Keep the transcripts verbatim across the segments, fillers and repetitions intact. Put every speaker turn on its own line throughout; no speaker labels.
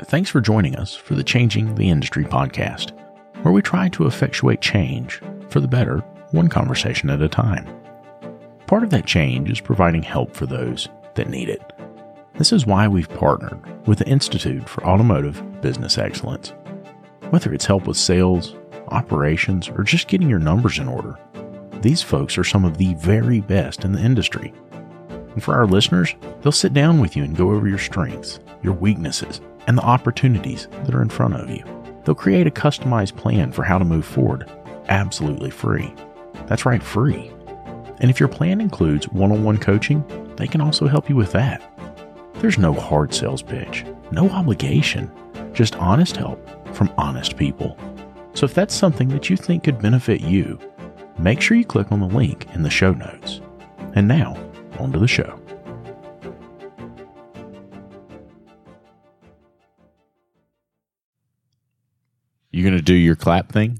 Thanks for joining us for the Changing the Industry podcast, where we try to effectuate change for the better, one conversation at a time. Part of that change is providing help for those that need it. This is why we've partnered with the Institute for Automotive Business Excellence. Whether it's help with sales, operations, or just getting your numbers in order, these folks are some of the very best in the industry. And for our listeners, they'll sit down with you and go over your strengths, your weaknesses, and the opportunities that are in front of you. They'll create a customized plan for how to move forward, absolutely free. That's right, free. And if your plan includes one-on-one coaching, they can also help you with that. There's no hard sales pitch, no obligation, just honest help from honest people. So if that's something that you think could benefit you, make sure you click on the link in the show notes. And now, on to the show. You going to do your clap thing?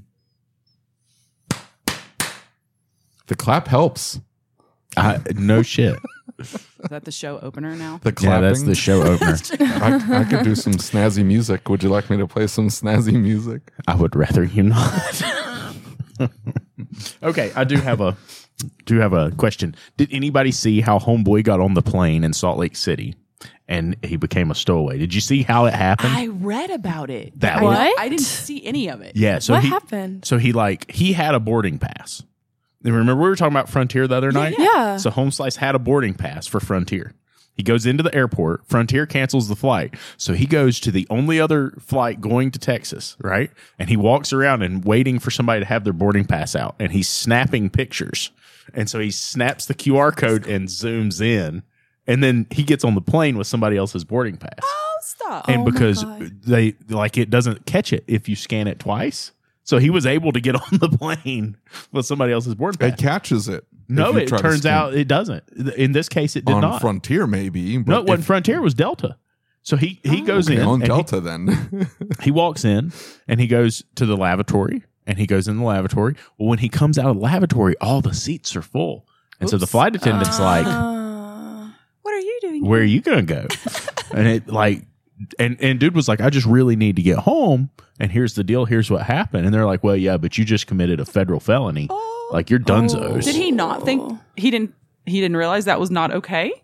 The clap helps.
Uh, no shit.
Is that the show opener now?
The clapping?
Yeah, that's the show opener.
I, I could do some snazzy music. Would you like me to play some snazzy music?
I would rather you not. Okay, I do have a do have a question. Did anybody see how Homeboy got on the plane in Salt Lake City and he became a stowaway? Did you see how it happened?
I read about it.
That
I,
was-
didn't- I didn't see any of it.
Yeah. So
What
he,
happened?
So he like he had a boarding pass. And remember we were talking about Frontier the other night?
Yeah.
So Home Slice had a boarding pass for Frontier. He goes into the airport. Frontier cancels the flight. So he goes to the only other flight going to Texas, right? And he walks around and waiting for somebody to have their boarding pass out. And he's snapping pictures. And so he snaps the Q R code and zooms in. And then he gets on the plane with somebody else's boarding pass.
Oh, stop.
and
Oh my
because
God.
they like it doesn't catch it if you scan it twice. So he was able to get on the plane with somebody else's boarding pass.
It catches it.
No,
if you
it
try to
turns
scan
out it doesn't. In this case, it did
on
not.
Frontier, maybe. But
No, it wasn't
if-
Frontier. It was Delta. So he, he goes
okay,
in.
on
and
Delta, then.
He, he walks in and he goes to the lavatory and he goes in the lavatory. Well, when he comes out of the lavatory, all the seats are full. And so the
Oops.
flight attendant's like,
Uh,
What are you doing?
where are you going to go? And it like, and, and dude was like, I just really need to get home. And here's the deal. Here's what happened. And they're like, well, yeah, but you just committed a federal felony.
Oh.
Like you're dunzos.
Did he not think he didn't? He didn't realize that was not okay.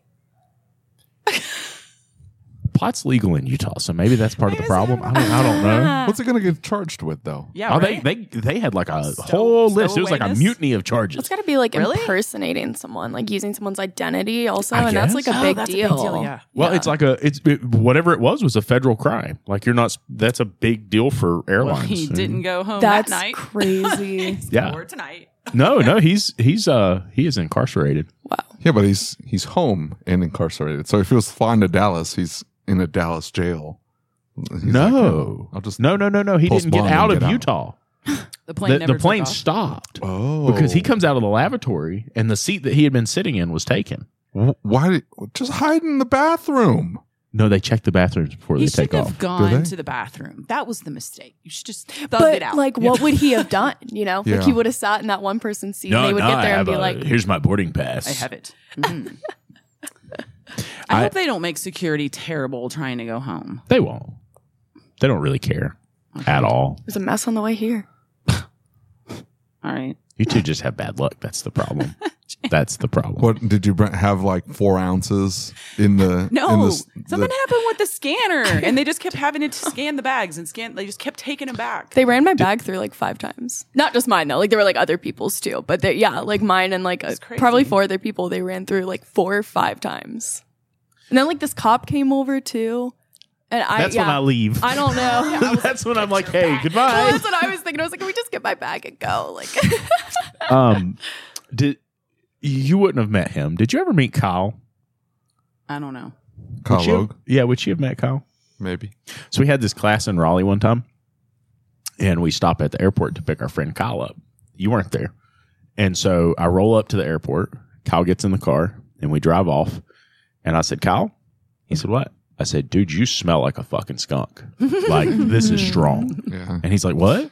Pot's legal in Utah, so maybe that's part of the problem. I don't, I don't know.
What's it going to get charged with, though?
Yeah,
Oh,
right?
they, they they had like a
Stow-
whole list. It was like a
stowawayness?
mutiny of charges.
it's got to be like
Really?
impersonating someone, like using someone's identity also.
I
And that's like a
guess.
Oh,
big
that's a
deal.
big deal, yeah.
Well,
Yeah.
it's like a it's it, whatever it was was a federal crime. Like you're not. That's a big deal for
Well,
airlines.
he didn't go home
That's
that night.
crazy.
Yeah.
Or tonight.
No, no, he's he's uh he is incarcerated.
Wow.
Yeah, but he's he's home and incarcerated. So if he was flying to Dallas, he's in a Dallas jail. He's
no,
like, oh, I'll just
no, no, no, no. He
post
didn't get
bond
out
and
of
get out.
Utah.
The plane
The,
never
the plane
took off.
stopped
Oh,
because he comes out of the lavatory and the seat that he had been sitting in was taken.
Wh- Why did just hide in the bathroom?
No, they check the bathrooms before
He
they take
shouldn't
off.
have gone
they?
to the bathroom. That was the mistake. You should just thug
But
it out.
like, what would he have done? You know,
Yeah.
like he would have sat in that one person's seat. and they would get there and be like,
"Here's my boarding pass."
I have it. Mhm. I,
I-
hope they don't make security terrible trying to go home.
They won't. They don't really care at all.
"There's a mess on the way here."
All right.
You two just have bad luck. That's the problem. That's the problem.
What did you br- have like four ounces in the?
No,
in the, s-
something
the,
happened with the scanner, and they just kept having to scan the bags and scan. They just kept taking them back.
They ran my bag through like five times. Not just mine though. Like there were like other people's too. But they- yeah, like mine and like uh,
crazy.
probably four other people. They ran through like four or five times. And then like this cop came over too. And I
That's
yeah,
when I leave.
I don't know.
That's when I'm like, hey,
Well,
goodbye.
that's what I was thinking. I was like, can we just get my bag and go? Like,
Um, did you wouldn't have met him? Did you ever meet Kyle?
I don't know.
Kyle
Would you-
Logue,
Yeah, would you have met Kyle?
maybe.
So we had this class in Raleigh one time, and we stopped at the airport to pick our friend Kyle up. You weren't there. And so I roll up to the airport. Kyle gets in the car, and we drive off. And I said, Kyle? He said, what? I said, dude, you smell like a fucking skunk. Like, this is strong.
Yeah.
And he's like, what?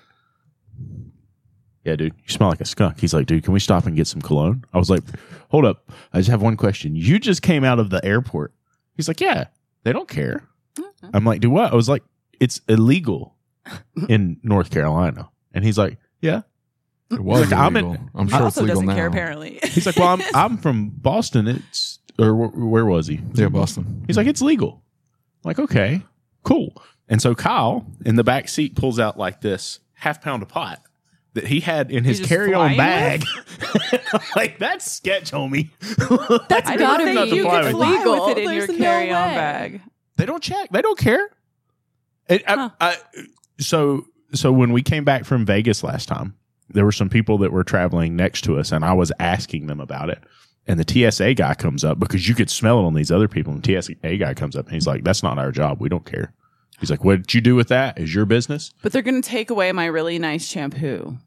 Yeah, dude, you smell like a skunk. He's like, dude, can we stop and get some cologne? I was like, hold up. I just have one question. You just came out of the airport. He's like, yeah, they don't care. I'm like, do what? I was like, it's illegal in North Carolina. And he's like, yeah.
It was
Like, I'm
illegal.
in-
I'm
He
sure it's
also
legal
doesn't
now.
care, apparently.
He's like, well, I'm, I'm from Boston. It's, or wh- where was he?
Yeah, Boston.
He's like, it's legal. I'm like, okay, cool. And so Kyle in the back seat pulls out like this half pound of pot that he had in his
just
carry-on
flying
bag. Like, that's sketch, homie.
That's
I
gotta
don't think
be
you
fly
can
with
fly
legal.
with it in
There's
your
no
carry-on
way.
bag.
They don't check. They don't care. It,
Huh.
I, I, so, so when we came back from Vegas last time, there were some people that were traveling next to us, and I was asking them about it. And the T S A guy comes up because you could smell it on these other people. And the T S A guy comes up and he's like, that's not our job. We don't care. He's like, what did you do with that? Is your business?
But they're going to take away my really nice shampoo.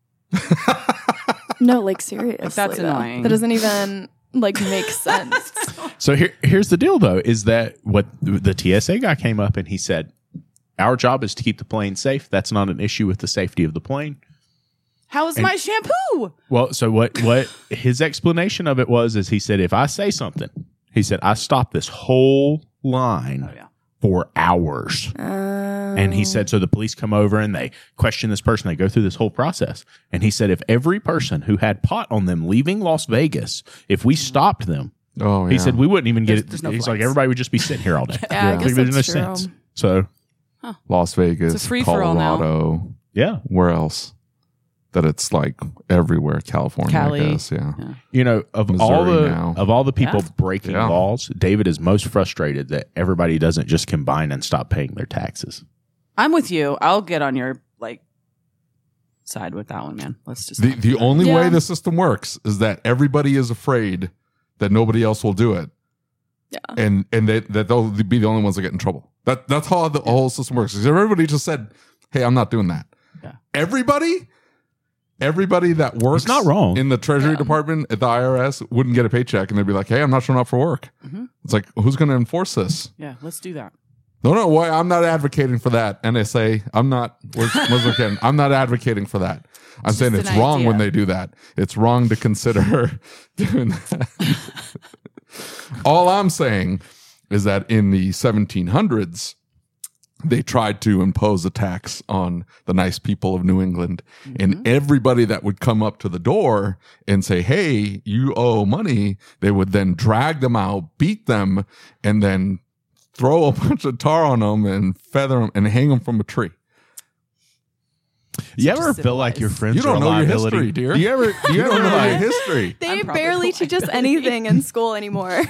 No, like seriously.
That's
though.
annoying.
That doesn't even like make sense.
So here, here's the deal, though, is that what the T S A guy came up and he said, our job is to keep the plane safe. That's not an issue with the safety of the plane.
How's
And-
my shampoo?
Well, so what, what his explanation of it was is he said, if I say something, he said, I stopped this whole line
Oh, yeah.
for hours. And he said, so the police come over and they question this person. They go through this whole process. And he said, if every person who had pot on them leaving Las Vegas, if we stopped them,
Oh, yeah.
he said, we wouldn't even get
There's-
it.
there's no
He's like,
flights.
everybody would just be sitting here all day.
Yeah, I
Like,
guess
there's no
that's true.
sense. So,
Las Vegas,
It's a free-for-all now.
Colorado.
yeah.
Where else? That it's like everywhere. California,
Cali.
I guess. Yeah.
Yeah.
You know, of all
Missouri
the
now.
of all the people
Yeah.
breaking
Yeah.
laws, David is most frustrated that everybody doesn't just combine and stop paying their taxes.
I'm with you. I'll get on your like side with that one, man. Let's just
The the only
Yeah.
way the system works is that everybody is afraid that nobody else will do it.
Yeah.
And and that that they'll be the only ones that get in trouble. That that's how the whole system works. Because everybody just said, "Hey, I'm not doing that."
Yeah.
Everybody, everybody that works
It's not wrong.
in the Treasury
Yeah.
Department at the I R S wouldn't get a paycheck, and they'd be like, "Hey, I'm not showing up for work."
Mhm.
It's like, who's going to enforce this?
yeah, let's do that.
No, no, why? I'm not advocating for that. N S A, I'm not. Where's, where's the kid? I'm not advocating for that. I'm saying
just
it's
an
wrong
idea.
when they do that. It's wrong to consider doing that. All I'm saying is that in the seventeen hundreds, they tried to impose a tax on the nice people of New England, and everybody that would come up to the door and say, "Hey, you owe money," they would then drag them out, beat them, and then throw a bunch of tar on them and feather them and hang them from a tree.
You ever
Just
feel like your
civilized.
friends
You don't
are a
know your
liability?
history, dear.
Do you ever? Do you
You
ever
don't know your
like?
history.
They
I'm probably
barely
the
teach us
liability.
anything in school anymore.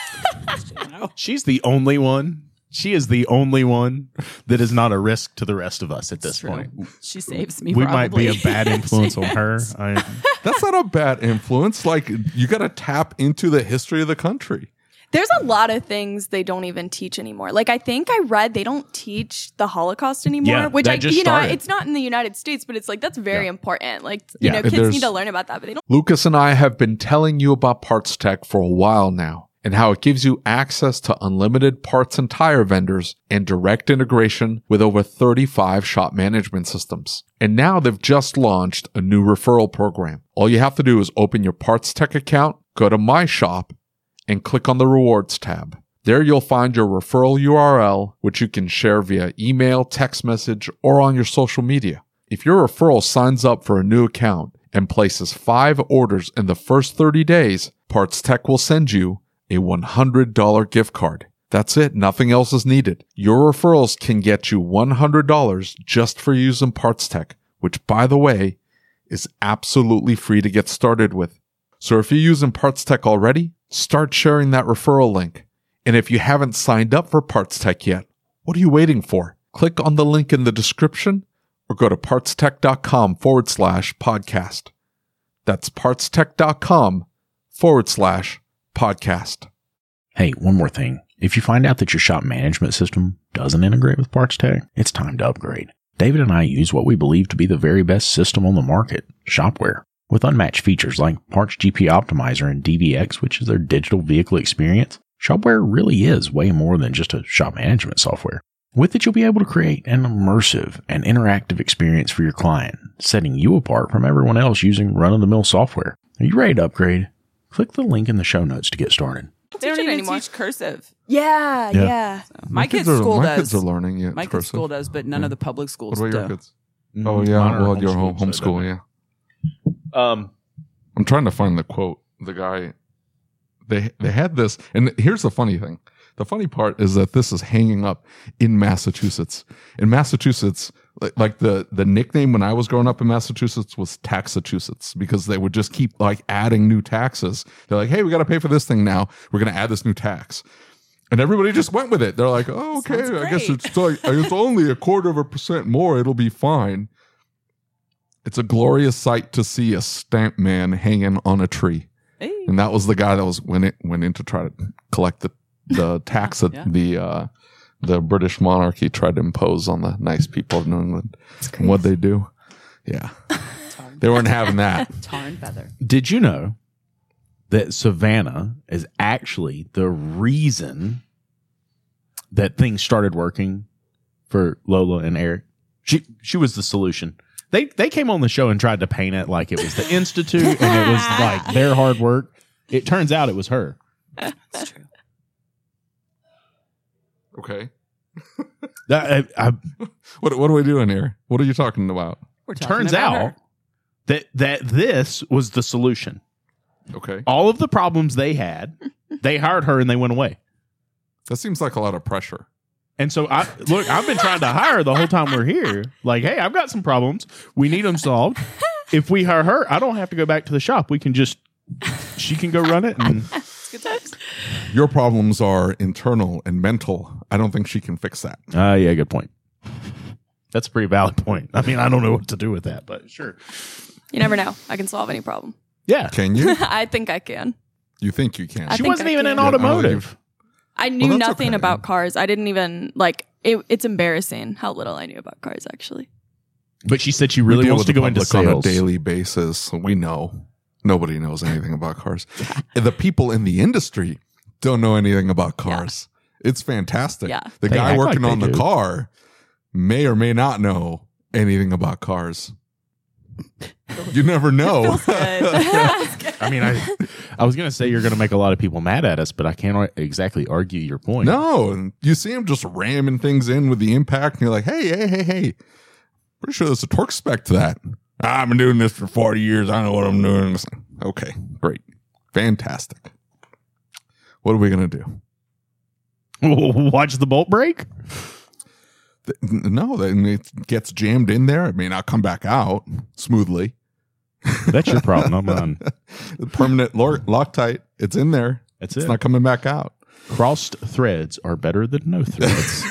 She's the only one. She is the only one that is not a risk to the rest of us at this
It's true.
point.
She saves me.
We might be a
probably.
bad influence on
She
her.
has.
I,
That's not a bad influence. Like, you got to tap into the history of the country.
There's a lot of things they don't even teach anymore. Like I think I read they don't teach the Holocaust anymore,
Yeah,
which
that
I
just
you know
started.
it's not in the United States, but it's like that's very
Yeah.
important. Like
Yeah,
you know,
and
kids
there's-
need to learn about that, but they don't.
Lucas and I have been telling you about Parts Tech for a while now and how it gives you access to unlimited parts and tire vendors and direct integration with over thirty-five shop management systems. And now they've just launched a new referral program. All you have to do is open your Parts Tech account, go to My Shop, and click on the Rewards tab. There you'll find your referral U R L, which you can share via email, text message, or on your social media. If your referral signs up for a new account and places five orders in the first thirty days, Parts Tech will send you a one hundred dollars gift card. That's it. Nothing else is needed. Your referrals can get you one hundred dollars just for using Parts Tech, which, by the way, is absolutely free to get started with. So if you're using Parts Tech already, start sharing that referral link. And if you haven't signed up for Parts Tech yet, what are you waiting for? Click on the link in the description or go to partstech.com forward slash podcast. That's partstech.com forward slash podcast.
hey, one more thing. If you find out that your shop management system doesn't integrate with Parts Tech, it's time to upgrade. David and I use what we believe to be the very best system on the market, Shopware. With unmatched features like Parts G P Optimizer and D V X, which is their digital vehicle experience, Shopware really is way more than just a shop management software. With it, you'll be able to create an immersive and interactive experience for your client, setting you apart from everyone else using run-of-the-mill software. Are you ready to upgrade? Click the link in the show notes to get started.
They don't
teach it
even
anymore.
teach cursive.
Yeah,
Yeah.
yeah.
My,
kids
kids'
are,
school
my
does.
kids are learning yet.
My kids'
cursive.
school does, but none of the public
What
schools
about your
do.
kids? Oh yeah,
Mine are
well your home
homeschooled, so it
homeschool,
doesn't-
yeah.
Um,
I'm trying to find the quote. The guy, they they had this, and here's the funny thing. The funny part is that this is hanging up in Massachusetts. In Massachusetts, like, like the the nickname when I was growing up in Massachusetts was Taxachusetts, because they would just keep like adding new taxes. They're like, hey, we got to pay for this thing now. We're going to add this new tax. And everybody just went with it. They're like, oh, okay,
Sounds
I guess
great.
it's like it's only a quarter of a percent more. It'll be fine. It's a glorious sight to see a stamp man hanging on a tree.
Hey.
And that was the guy that was went it went in to try to collect the the tax that
Yeah.
the uh, the British monarchy tried to impose on the nice people of New England. And what'd they do? Yeah,
Tar,
they weren't having that.
tar and feather.
did you know that Savannah is actually the reason that things started working for Lola and Eric? She she was the solution. They they came on the show and tried to paint it like it was the Institute and it was like their hard work. It turns out it was her.
That's true.
Okay,
That, I, I,
what what are we doing here? What are you talking about?
We're talking
turns
about
out
her.
that that this was the solution.
Okay,
All of the problems they had, they hired her and they went away.
that seems like a lot of pressure.
And so I look, I've been trying to hire the whole time we're here. Like, hey, I've got some problems. We need them solved. If we hire her, I don't have to go back to the shop. We can just she can go run it. And
It's good times.
Your problems are internal and mental. I don't think she can fix that.
uh, yeah, good point. That's a pretty valid point. I mean, I don't know what to do with that, but sure.
You never know. I can solve any problem.
Yeah,
Can you?
I think I can.
You think you can?
I
she
think
wasn't
I
even
can.
in
Yeah,
automotive.
I knew
that's
nothing
okay.
about cars. I didn't even like it. It's embarrassing how little I knew about cars. Actually,
But she said she
We
really
deal
wants to
with the
go into
public
sales.
on a daily basis. So we know nobody knows anything about cars. The people in the industry don't know anything about cars. It's fantastic.
Yeah.
The
They
guy
act
working
like
on
they
the
do.
car may or may not know anything about cars. You never know.
Feels good.
I mean, I I was gonna say you're gonna make a lot of people mad at us, but I can't exactly argue your point.
No, and you see him just ramming things in with the impact, and you're like, hey, hey, hey, hey. Pretty sure there's a torque spec to that. I've been doing this for forty years. I know what I'm doing. It's like, okay, great. Fantastic. What are we going to do?
Watch the bolt break.
Th- No, then it gets jammed in there. It may not come back out smoothly.
That's your problem, not mine.
The permanent lo- Loctite, it's in there.
That's
It's
it.
not coming back out.
Crossed threads are better than no threads.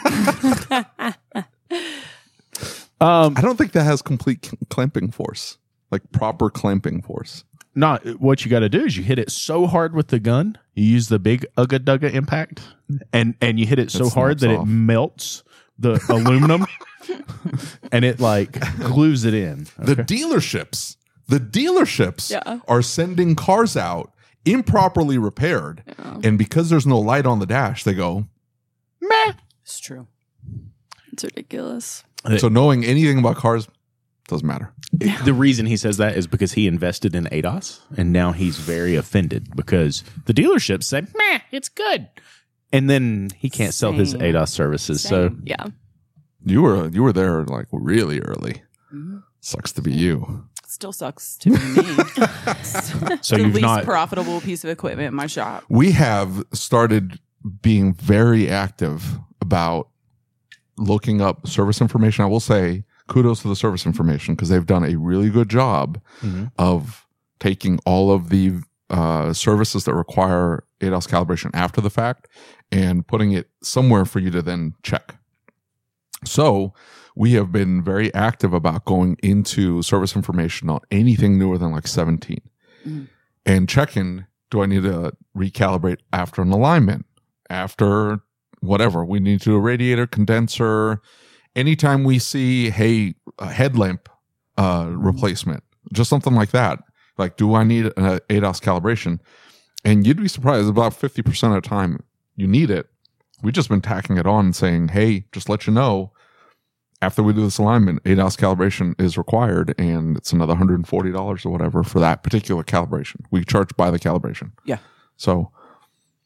um,
I don't think that has complete c- clamping force, like proper clamping force.
not what you got to do is you hit it so hard with the gun. You use the big Ugga Dugga impact, and and you hit it so
It
hard
snaps
that
off.
it melts the aluminum, and it like glues it in.
The dealerships, the dealerships
Yeah.
are sending cars out improperly repaired. And because there's no light on the dash, they go, meh.
It's true.
it's ridiculous.
So knowing anything about cars doesn't matter.
The reason he says that is because he invested in A D O S, and now he's very offended because the dealerships say, "Meh, it's good," and then he can't sell his
Same.
A D O S services. So
Same.
Yeah.
You were you were there like really early.
Mhm.
Sucks to be you.
Still sucks to be me.
So
the
you've
least
not-
profitable piece of equipment in my shop.
We have started being very active about looking up service information. I will say kudos to the service information because they've done a really good job
Mhm.
of taking all of the uh, services that require A D O S calibration after the fact and putting it somewhere for you to then check. So we have been very active about going into service information on anything newer than like seventeen
Mhm.
and checking, do I need to recalibrate after an alignment, after whatever? We need to do a radiator condenser. Anytime we see, hey, a headlamp uh, replacement, just something like that. Like, do I need an A D O S calibration? And you'd be surprised, about fifty percent of the time you need it. We've just been tacking it on and saying, hey, just let you know, after we do this alignment, A D O S calibration is required, and it's another one hundred forty dollars or whatever for that particular calibration. We charge by the calibration.
Yeah.
So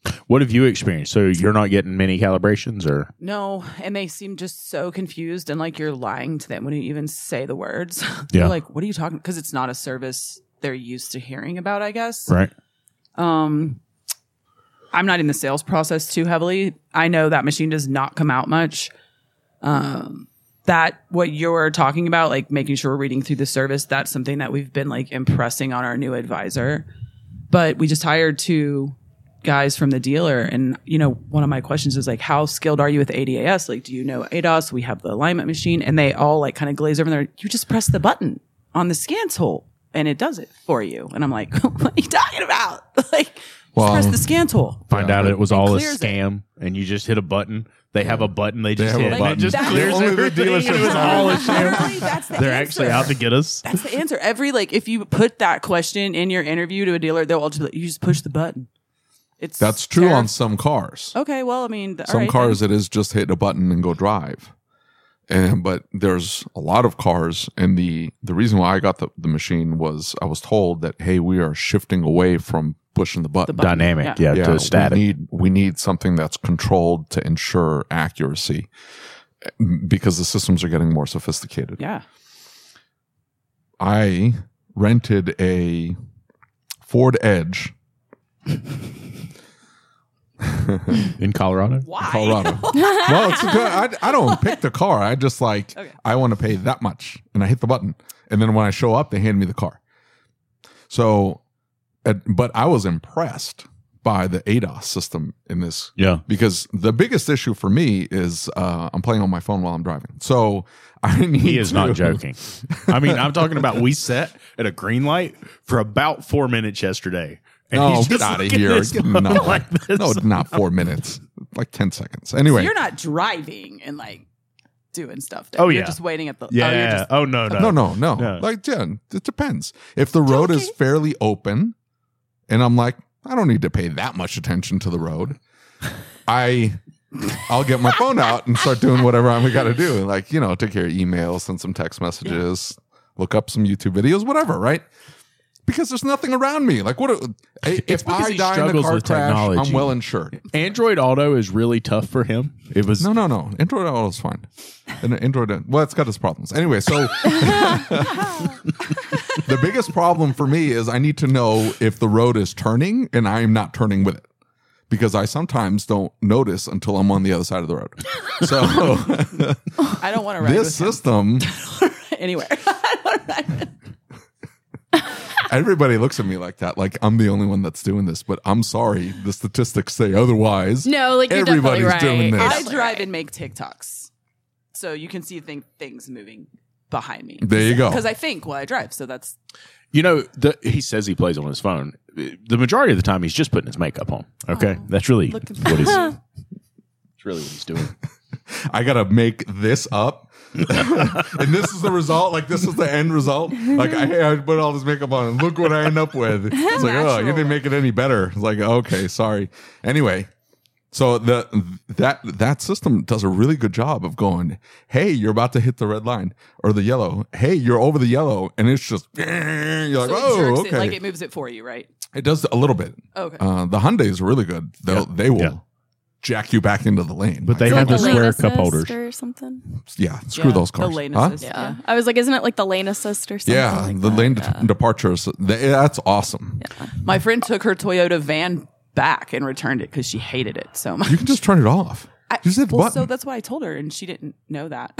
What have you experienced? So you're not getting many calibrations, or
No, and they seem just so confused and like you're lying to them when you even say the words.
Yeah.
They're like, what are you talking? Because it's not a service they're used to hearing about, I guess.
right?
Um, I'm not in the sales process too heavily. I know that machine does not come out much. Um, that what you're talking about, like making sure we're reading through the service, that's something that we've been like impressing on our new advisor. But we just hired two guys from the dealer, and you know, one of my questions is like, how skilled are you with A D A S? Like, do you know A D A S? We have the alignment machine, and they all like kind of glaze over there. You just press the button on the scan tool and it does it for you. And I'm like, what are you talking about? Like,
Well,
just press the scan tool.
Find out it was all a
clears it.
scam, and you just hit a button. They have a button. They just
have a
hit, and
button.
it just
Like,
clears
only the
everything.
dealership
It was
knows.
all a sham.
Literally, that's the
They're
answer.
actually out to get us.
That's the answer. Every like, if you put that question in your interview to a dealer, they'll all just be like, you just push the button. It's
That's true
terrif-
on some cars.
Okay, well, I mean, th- all
Some
right,
cars,
then.
it is just hit a button and go drive. And but there's a lot of cars, and the the reason why I got the, the machine was I was told that hey, we are shifting away from pushing the button.
button.
Dynamic,
Yeah.
yeah, to static.
we need we need something that's controlled to ensure accuracy because the systems are getting more sophisticated.
Yeah.
I rented a Ford Edge
In Colorado?
Why?
Colorado. Well, it's a good, I, I don't pick the car. I just like,
Okay.
I want to pay that much. And I hit the button. And then when I show up, they hand me the car. So, uh, but I was impressed by the A D A S system in this.
Yeah.
Because the biggest issue for me is uh, I'm playing on my phone while I'm driving. So I need
He is
to-
not joking. I mean, I'm talking about we sat at a green light for about four minutes yesterday. And
No,
he's
get
just
out of
looking
here.
at his
Get-
phone
no,
like this.
no, not four minutes. Like ten seconds. Anyway.
You're not driving and like doing stuff. Then.
Oh,
You're
yeah.
just waiting at the.
Yeah.
Oh, you're just,
oh, no, no.
No, no, no.
No.
Like, yeah, it depends. If the road is fairly open and I'm like, I don't need to pay that much attention to the road, I, I'll get my phone out and start doing whatever I'm got to do. Like, you know, take care of emails, send some text messages, look up some YouTube videos, whatever, right? Because there's nothing around me. Like, what if
because
I
he
die in a
struggles
car
with
crash?
technology.
I'm well insured.
Android Auto is really tough for him. It was
No, no, no. Android Auto is fine. And Android, well, it's got its problems. Anyway, so the biggest problem for me is I need to know if the road is turning and I am not turning with it. Because I sometimes don't notice until I'm on the other side of the road. So
I don't want to ride
this
with
system,
him anywhere. I don't wanna ride with him.
everybody looks at me like that. Like I'm the only one that's doing this. But I'm sorry. The statistics say otherwise.
No, like you're
Everybody's
definitely
doing
right.
this.
I
Definitely
drive
right.
and make TikToks, so you can see thing, things moving behind me.
There you go.
Because I think while I drive, so that's
You know, the, he says he plays on his phone. The majority of the time, he's just putting his makeup on. Okay, that's really
Look at
what he's. That's really what he's doing.
I gotta make this up, and this is the result. Like this is the end result. Like I, I put all this makeup on, and look what I end up with. It's like, oh, you didn't make it any better. It's like, okay, sorry. Anyway, so the that that system does a really good job of going, hey, you're about to hit the red line or the yellow. Hey, you're over the yellow, and it's just you're like,
so it
oh,
jerks
okay.
it, like it moves it for you, right?
It does a little bit.
Okay.
Uh, the Hyundais are really good. They'll,
Yeah.
They will
Yeah.
jack you back into the lane.
But they
Is it
have
like
the
a
square
lane
cup
assist
holders.
or something.
yeah, screw
Yeah,
those
the
cars.
lane
Huh?
assist.
Yeah.
Yeah.
I was like, isn't it like the lane assist or something?
Yeah,
like
the
that?
lane
Yeah.
de- departure. is- th- That's awesome.
My friend took her Toyota van back and returned it because she hated it so much.
You can just turn it off.
I,
Just hit the
well,
button.
so that's what I told her, and she didn't know that.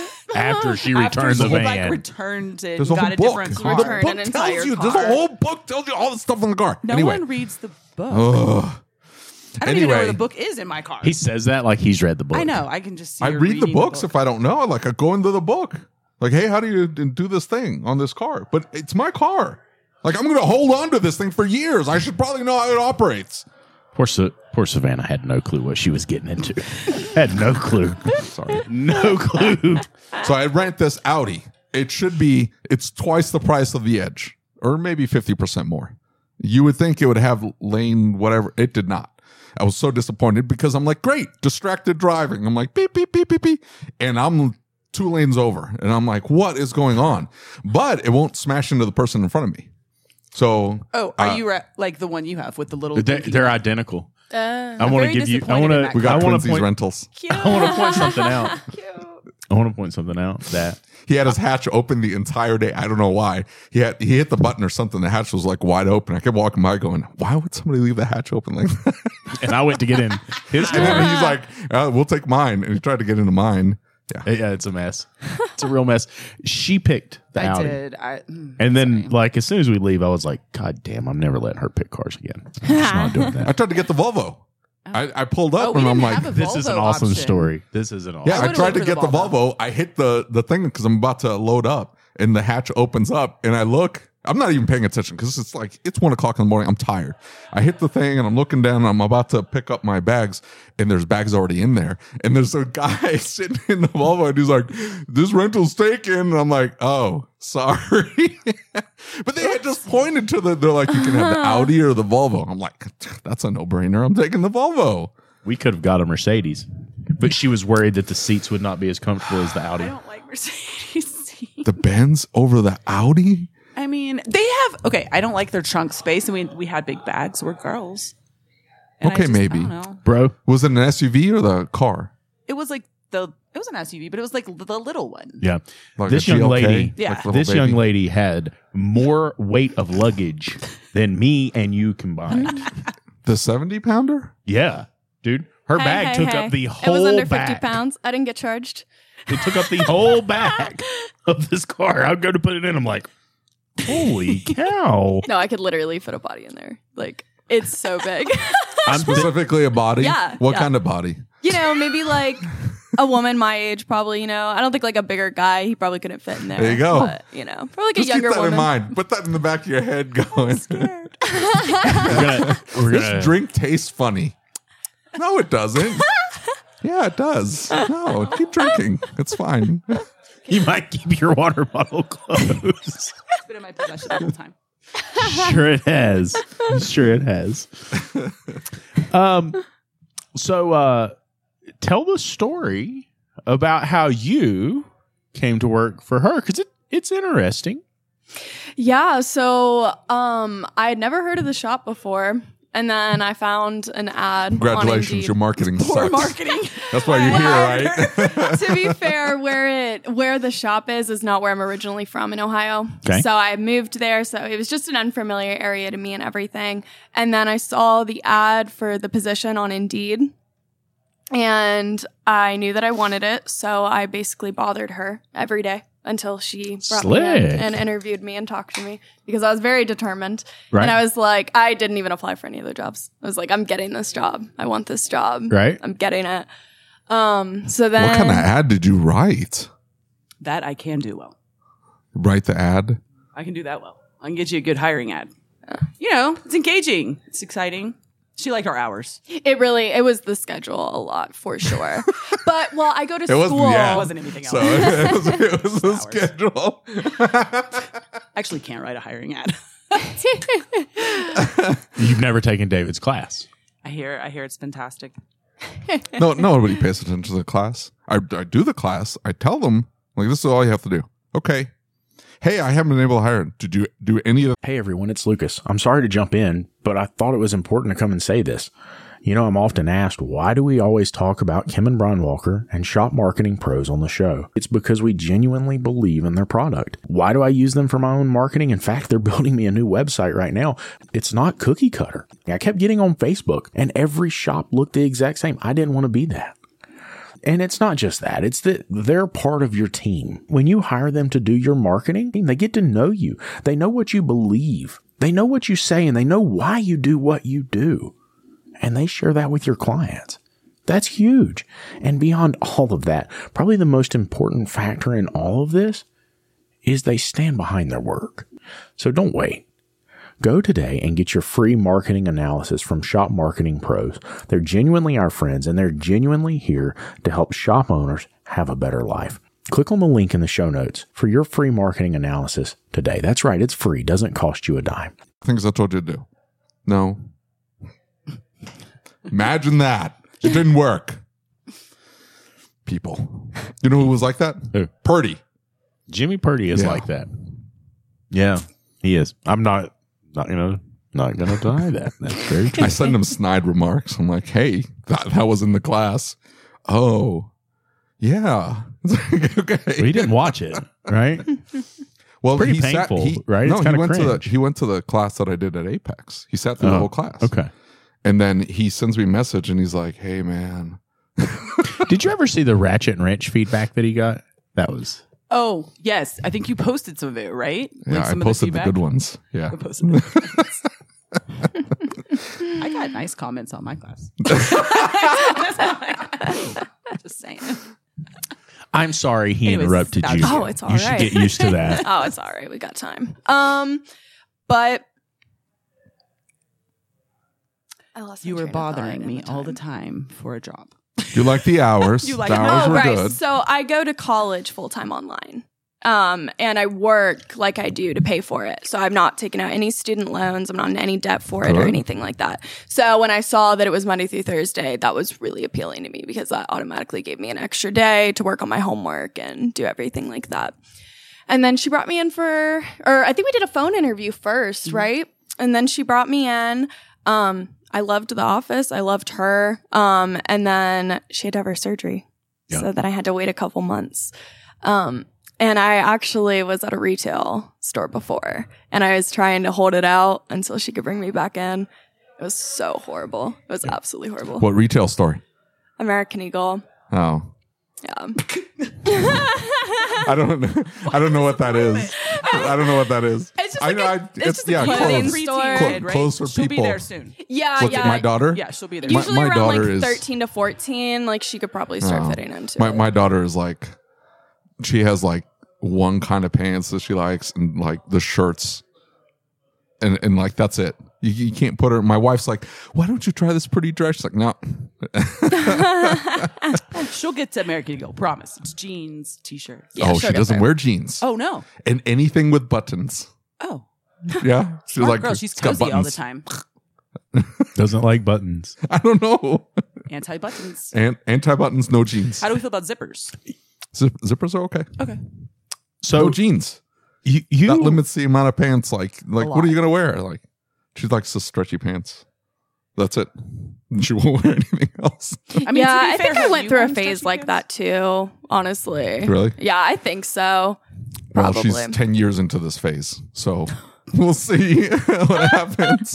After she
After
returned
she
the van.
like returned it,
There's a
got
whole
a
book.
different
The
car.
Return
book
an entire
tells you. There's a
car.
whole book tells you all the stuff on the car.
No
anyway,
one reads the book.
Ugh.
I don't even know where
anyway.
the book is in my car.
he says that like he's read the book.
I know. I can just see.
I
her
read the
reading
books
book.
if I don't know. Like I go into the book. Like, hey, how do you d- do this thing on this car? But it's my car. Like I'm going to hold on to this thing for years. I should probably know how it operates.
Poor, Sa- poor Savannah had no clue what she was getting into. had no clue.
Sorry.
No clue.
So I rent this Audi. It should be, it's twice the price of the Edge, or maybe fifty percent more. You would think it would have lane whatever. It did not. I was so disappointed because I'm like, great, distracted driving. I'm like, beep, beep, beep, beep, beep. And I'm two lanes over. And I'm like, what is going on? But it won't smash into the person in front of me. So
Oh, are
uh,
you re- like the one you have with the little?
They're,
blinky
they're
light?
identical.
Uh,
I want to
very
give you. I
disappointed
want
in
to.
that
We got
I want
Quincy's
to point.
rentals.
cute.
I want to point something out.
Cute.
I want to point something out that
He had his hatch open the entire day. I don't know why. He had he hit the button or something. The hatch was like wide open. I kept walking by going, why would somebody leave the hatch open like that?
and I went to get in his
And
door.
then he's like, uh, we'll take mine. And he tried to get into mine. Yeah.
Yeah, it's a mess. It's a real mess. She picked the
I
Audi.
did. I, mm,
And then,
sorry.
like, as soon as we leave, I was like, God damn, I'm never letting her pick cars again. I'm just not doing
I
that.
tried to get the Volvo. I, I pulled up
Oh, we
and I'm
didn't
like,
have a
This is an
Volvo
awesome
option.
story. This is an awesome
yeah, I,
would've
tried
went
to
for
get
the
the Volvo.
Volvo.
I hit the, the thing because I'm about to load up and the hatch opens up and I look. I'm not even paying attention because it's like, it's one o'clock in the morning. I'm tired. I hit the thing and I'm looking down and I'm about to pick up my bags and there's bags already in there. And there's a guy sitting in the Volvo and he's like, this rental's taken. And I'm like, oh, sorry. But they had just pointed to the, they're like, you can have the Audi or the Volvo. I'm like, that's a no brainer. I'm taking the Volvo.
We could have got a Mercedes, but she was worried that the seats would not be as comfortable as the
I
Audi.
don't like Mercedes seats.
The Benz over the Audi?
I mean, they have okay. I don't like their trunk space, and we we had big bags. We're girls. And I
Okay,
just- I
maybe.
don't know.
Bro,
Was it an S U V or the car?
It was like the it was an S U V, but it was like the little one.
yeah.
Like
this
a
young
G L K?
lady,
Yeah.
Like little
this
baby?
young lady had more weight of luggage than me and you combined.
The seventy pounder?
Yeah, dude. Her
Hey,
bag
hey,
took
hey.
up the whole
It was under
back.
fifty pounds. I didn't get charged.
It took up the whole back of this car. I'd go to put it in. I'm like, holy cow.
No, I could literally fit a body in there. Like, it's so big.
I'm
Specifically a body?
Yeah,
What
yeah.
kind of body?
You know, maybe like a woman my age, probably, you know. I don't think like a bigger guy, he probably couldn't fit in there.
There you go.
But, you know, probably like
Just
a
keep
younger
that
woman.
in mind. Put that in the back of your head going,
we're gonna, we're
this
gonna
drink tastes funny. No, it doesn't. Yeah, it does. No, keep drinking. It's fine.
you might keep your water bottle closed.
It's been in my possession the whole time.
Sure it has. Sure it has. Um so uh tell the story about how you came to work for her, because it, it's interesting.
Yeah, so um I had never heard of the shop before. And then I found an ad.
Congratulations,
on Indeed.
your marketing
Poor
sucks.
marketing.
That's why you're here, right?
To be fair, where it where the shop is is not where I'm originally from in Ohio.
Okay.
So I moved there, so it was just an unfamiliar area to me and everything. And then I saw the ad for the position on Indeed, and I knew that I wanted it, so I basically bothered her every day until she brought me in
Slick.
and interviewed me and talked to me because I was very determined.
Right.
And I was like, I didn't even apply for any other jobs. I was like, I'm getting this job. I want this job.
Right.
I'm getting it. Um. So then,
What kind of ad did you write?
That I can do well.
Write the ad?
I can do that well. I can get you a good hiring ad. You know, it's engaging. It's exciting. She liked our hours.
It really, it was the schedule a lot for sure. But well, I go to
It wasn't
school.
the ad.
It wasn't anything else.
So it was, it was the
Hours.
schedule.
Actually, can't write a hiring ad.
You've never taken David's class.
I hear. I hear it's fantastic.
No, nobody pays attention to the class. I, I do the class. I tell them, like, this is all you have to do. Okay. Hey, I haven't been able to hire. Did you do any of the
Hey everyone, it's Lucas. I'm sorry to jump in, but I thought it was important to come and say this. You know, I'm often asked, why do we always talk about Kim and Brian Walker and Shop Marketing Pros on the show? It's because we genuinely believe in their product. Why do I use them for my own marketing? In fact, they're building me a new website right now. It's not cookie cutter. I kept getting on Facebook and every shop looked the exact same. I didn't want to be that. And it's not just that. It's that they're part of your team. When you hire them to do your marketing, they get to know you. They know what you believe. They know what you say, and they know why you do what you do. And they share that with your clients. That's huge. And beyond all of that, probably the most important factor in all of this is they stand behind their work. So don't wait. Go today and get your free marketing analysis from Shop Marketing Pros. They're genuinely our friends, and they're genuinely here to help shop owners have a better life. Click on the link in the show notes for your free marketing analysis today. That's right, it's free. Doesn't cost you a dime.
things I told you to do? No. Imagine that. It didn't work. People. You know who was like that?
Who?
Purdy.
Jimmy Purdy is
Yeah.
like that. Yeah, he is. I'm not, not, you know, Not going to deny that. That's very true.
I send him snide remarks. I'm like, hey, that, that was in the class. Oh, yeah. Okay.
Well, he didn't watch it, right?
Well,
Pretty
he
painful,
sat, he,
right?
No,
It's
he
kinda
went to the
cringe.
he went to the class that I did at Apex. He sat through the
Oh,
whole class.
Okay.
And then he sends me a message and he's like, hey, man.
Did you ever see the Ratchet and Wrench feedback that he got? That was
Oh, yes. I think you posted some of it, right?
Yeah,
Like some
I
of
posted the,
feedback?
good ones. Yeah.
I posted the good ones. I got nice comments on my class. Just saying.
I'm sorry he
Anyways,
interrupted
that
you.
was-
Oh, it's all
You should
right.
get used to that.
Oh, it's all right. We got time. Um, but I lost.
You
my
were
train of thought
bothering
in
me all the
time.
time for a job.
You like the hours.
You like
the
it.
hours
Oh,
were
right.
good.
So I go to college full time online. Um, and I work like I do to pay for it. So I'm not taking out any student loans. I'm not in any debt for it or
Good.
anything like that. So when I saw that it was Monday through Thursday, that was really appealing to me because that automatically gave me an extra day to work on my homework and do everything like that. And then she brought me in for, or I think we did a phone interview first,
Mm-hmm.
right? And then she brought me in. Um, I loved the office. I loved her. Um, and then she had to have her surgery.
Yeah.
So then I had to wait a couple months. Um, and I actually was at a retail store before and I was trying to hold it out until she could bring me back in. It was so horrible. It was absolutely horrible.
What retail store?
American Eagle.
Oh.
Yeah.
I don't know. I don't know what that is. I don't know what that is.
It's just
I
like
know.
a-
I,
it's just a
yeah,
clothing
clothes.
store.
Preteen
Clo-
kid, right?
clothes for
She'll
people.
be there soon.
Yeah,
What's
yeah.
it, my daughter?
Yeah, she'll be there.
My-
Usually
my
around
daughter
like
is-
thirteen to fourteen, like she could probably start
Oh.
fitting into
My
it.
my daughter is like, she has like one kind of pants that she likes, and like the shirts, and and like that's it. You, you can't put her. My wife's like, why don't you try this pretty dress? She's like, no.
She'll get to American Eagle. Promise. It's jeans, t-shirts.
Yeah,
oh,
she'll
she
get
doesn't
there.
wear jeans
Oh no.
and anything with buttons.
Oh.
Yeah, she's
Smart
like,
girl. She's
it's got
cozy all the
buttons.
time.
Doesn't like buttons.
I don't know.
Anti buttons.
And anti buttons, no jeans.
How do we feel about zippers?
Zip, zippers are okay.
Okay.
So
No jeans.
you, you
That limits the amount of pants. Like, like, what are you
lot.
gonna wear? Like, she likes the stretchy pants. That's it. She won't wear anything else.
I mean,
yeah,
to be
I
fair,
think I
have
went
you
through a
worn
phase
stretchy
like
pants?
that too, honestly.
Really?
Yeah, I think so.
Well,
Probably.
she's ten years into this phase, so we'll see what happens.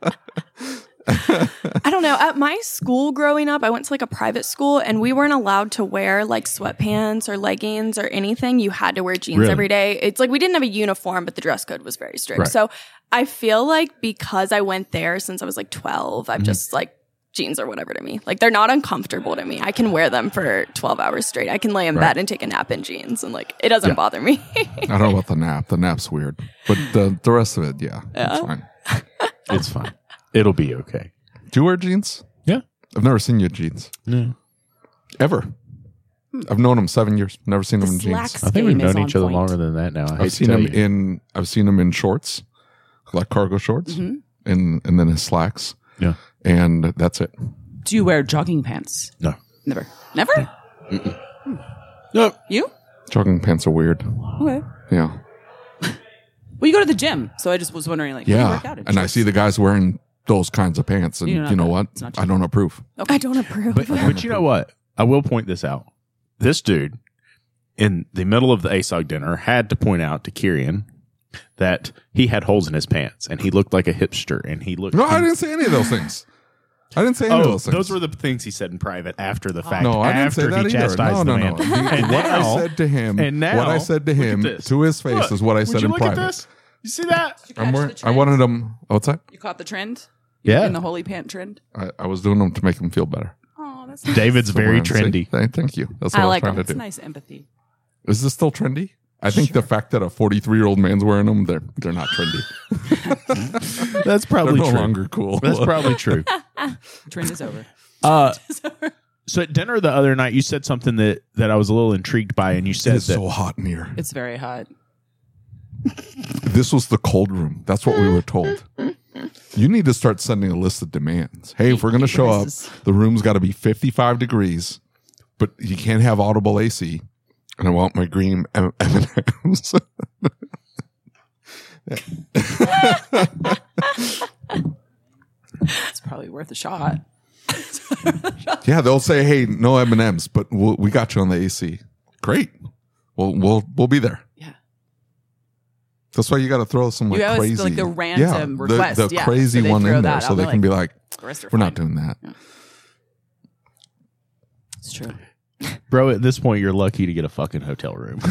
I don't know. At my school growing up, I went to like a private school and we weren't allowed to wear like sweatpants or leggings or anything. You had to wear jeans
Really?
every day. It's like we didn't have a uniform, but the dress code was very strict.
Right.
So I feel like because I went there since I was like twelve,
Mm-hmm.
I've just like jeans or whatever to me. Like they're not uncomfortable to me. I can wear them for twelve hours straight. I can lay in
Right.
bed and take a nap in jeans and like it doesn't
Yeah.
bother me.
I don't know about the nap. The nap's weird, but the the rest of it, yeah, it's fine.
it's fine. It'll be okay.
Do you wear jeans?
Yeah.
I've never seen you in jeans
Yeah.
ever. I've known him seven years. Never seen him in jeans.
slacks
I think we've
game is
known
on
each other
point.
longer than that now. I hate
I've
to
seen
tell
him
you.
in. I've seen him in shorts, like cargo shorts,
Mm-hmm.
and and then his slacks,
Yeah.
and that's it.
Do you wear jogging pants?
No.
Never. Never?
No.
You?
Jogging pants are weird.
Okay.
Yeah,
Well, you go to the gym, so I just was wondering, like, do you
yeah.
work out in
And I
shorts?
see the guys wearing those kinds of pants, and
You
you
know
know,
that-
what?
it's not
I don't approve.
I don't approve.
But, but you know what? I will point this out. This dude, in the middle of the A S O G dinner, had to point out to Kieran that he had holes in his pants and he looked like a hipster and he looked.
No, I
he-
didn't say any of those things. I didn't say any of
Oh,
those things.
those were the things he said in private after the fact.
No, I didn't
after
say that
he
either.
chastised
No, no,
the
no.
man. And
what
now,
I said to him,
and now,
what I said to
look at
him
this.
to his face
Look,
is what I
would
said
you
in
look
private.
at this? You see that?
Did you
I'm
catch
wearing,
the
I
trend?
wanted him. What's that?
You caught the trend?
Yeah.
In the holy pant trend?
I, I was doing them to make him feel better.
Oh, that's
David's
So
very
we're on the same-
trendy.
Thank, thank you. That's what
I
I, was
like
trying
them.
to
It's
do.
nice empathy.
Is this still trendy? I think the fact that a forty-three year old man's wearing them, they're they're not trendy.
That's
They're
probably
no
true.
longer cool.
That's probably true.
Trend is over.
Uh, so at dinner the other night, you said something that, that I was a little intrigued by, and you said
It's
that
so hot in here.
It's very hot.
This was the cold room. That's what we were told. You need to start sending a list of demands. Hey, if we're going to show up,
prices.
the room's got to be fifty-five degrees, but you can't have audible A C. And I want my green M and M's.
It's probably worth a shot.
Yeah, they'll say, "Hey, no M and M's, but we'll, we got you on the A C." Great. We'll we'll we'll be there.
Yeah.
That's why you got to throw some like
You always
crazy,
like the random
yeah,
request,
the, the
yeah.
crazy
So they
one
throw
in there,
that
so
out,
they
they're
can be
like,
like,
The rest are
"We're not
fine.
doing that."
It's true.
Bro, at this point, you're lucky to get a fucking hotel room.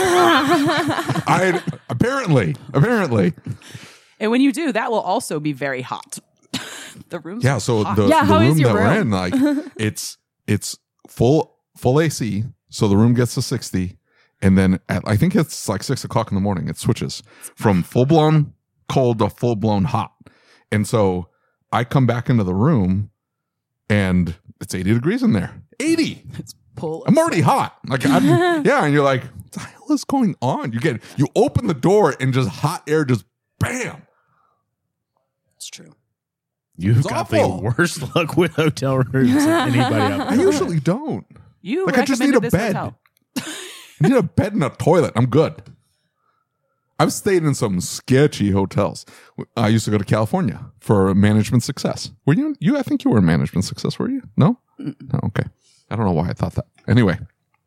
I apparently, apparently,
And when you do, that will also be very hot. The room's
yeah. So
hot.
the,
Yeah,
the
how is
room
your
that we're
room?
in, like, it's it's full full A C, so the room gets to sixty, and then at I think it's like six o'clock in the morning, it switches from full blown cold to full blown hot, and so I come back into the room, and it's eighty degrees in there. eighty.
It's pull.
I'm already hot. Like, I'm, yeah, and you're like, what the hell is going on? You get you open the door and just hot air, just bam.
It's true.
You've
It's
got
awful.
the worst luck with hotel rooms than anybody
I
else.
usually don't.
You
Like, I just need
recommended
a
this
bed.
hotel.
I need a bed and a toilet. I'm good. I've stayed in some sketchy hotels. I used to go to California for management success. Were you? You? I think you were in management success. Were you? No. No. Okay. I don't know why I thought that. Anyway,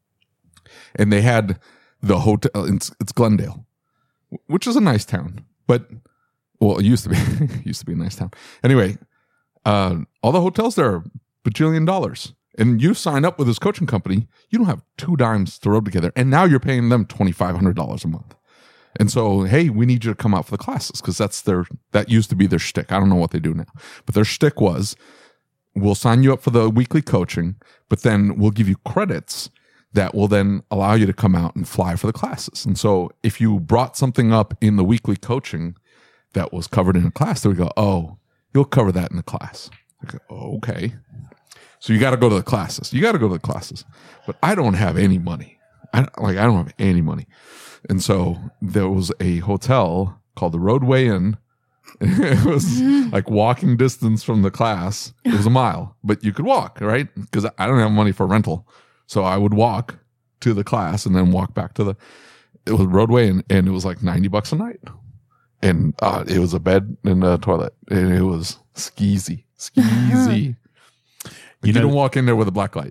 and they had the hotel. It's, it's Glendale, which is a nice town, but well, it used to be. It used to be a nice town. Anyway, uh, all the hotels there are bajillion dollars. And you sign up with this coaching company, you don't have two dimes to rub together. And now you're paying them twenty-five hundred dollars a month. And so, hey, we need you to come out for the classes because that's their, that used to be their shtick. I don't know what they do now, but their shtick was, we'll sign you up for the weekly coaching, but then we'll give you credits that will then allow you to come out and fly for the classes. And so if you brought something up in the weekly coaching that was covered in a class, they would go, oh, you'll cover that in the class. I go, oh, okay. So you got to go to the classes. You got to go to the classes. But I don't have any money. I like I don't have any money. And so there was a hotel called the Roadway Inn. It was like walking distance from the class. It was a mile, but you could walk, right? Because I don't have money for rental. So I would walk to the class and then walk back to the, it was Roadway Inn, and it was like ninety bucks a night. And uh, it was a bed and a toilet. And it was skeezy, skeezy. You, you know, don't walk in there with a black light.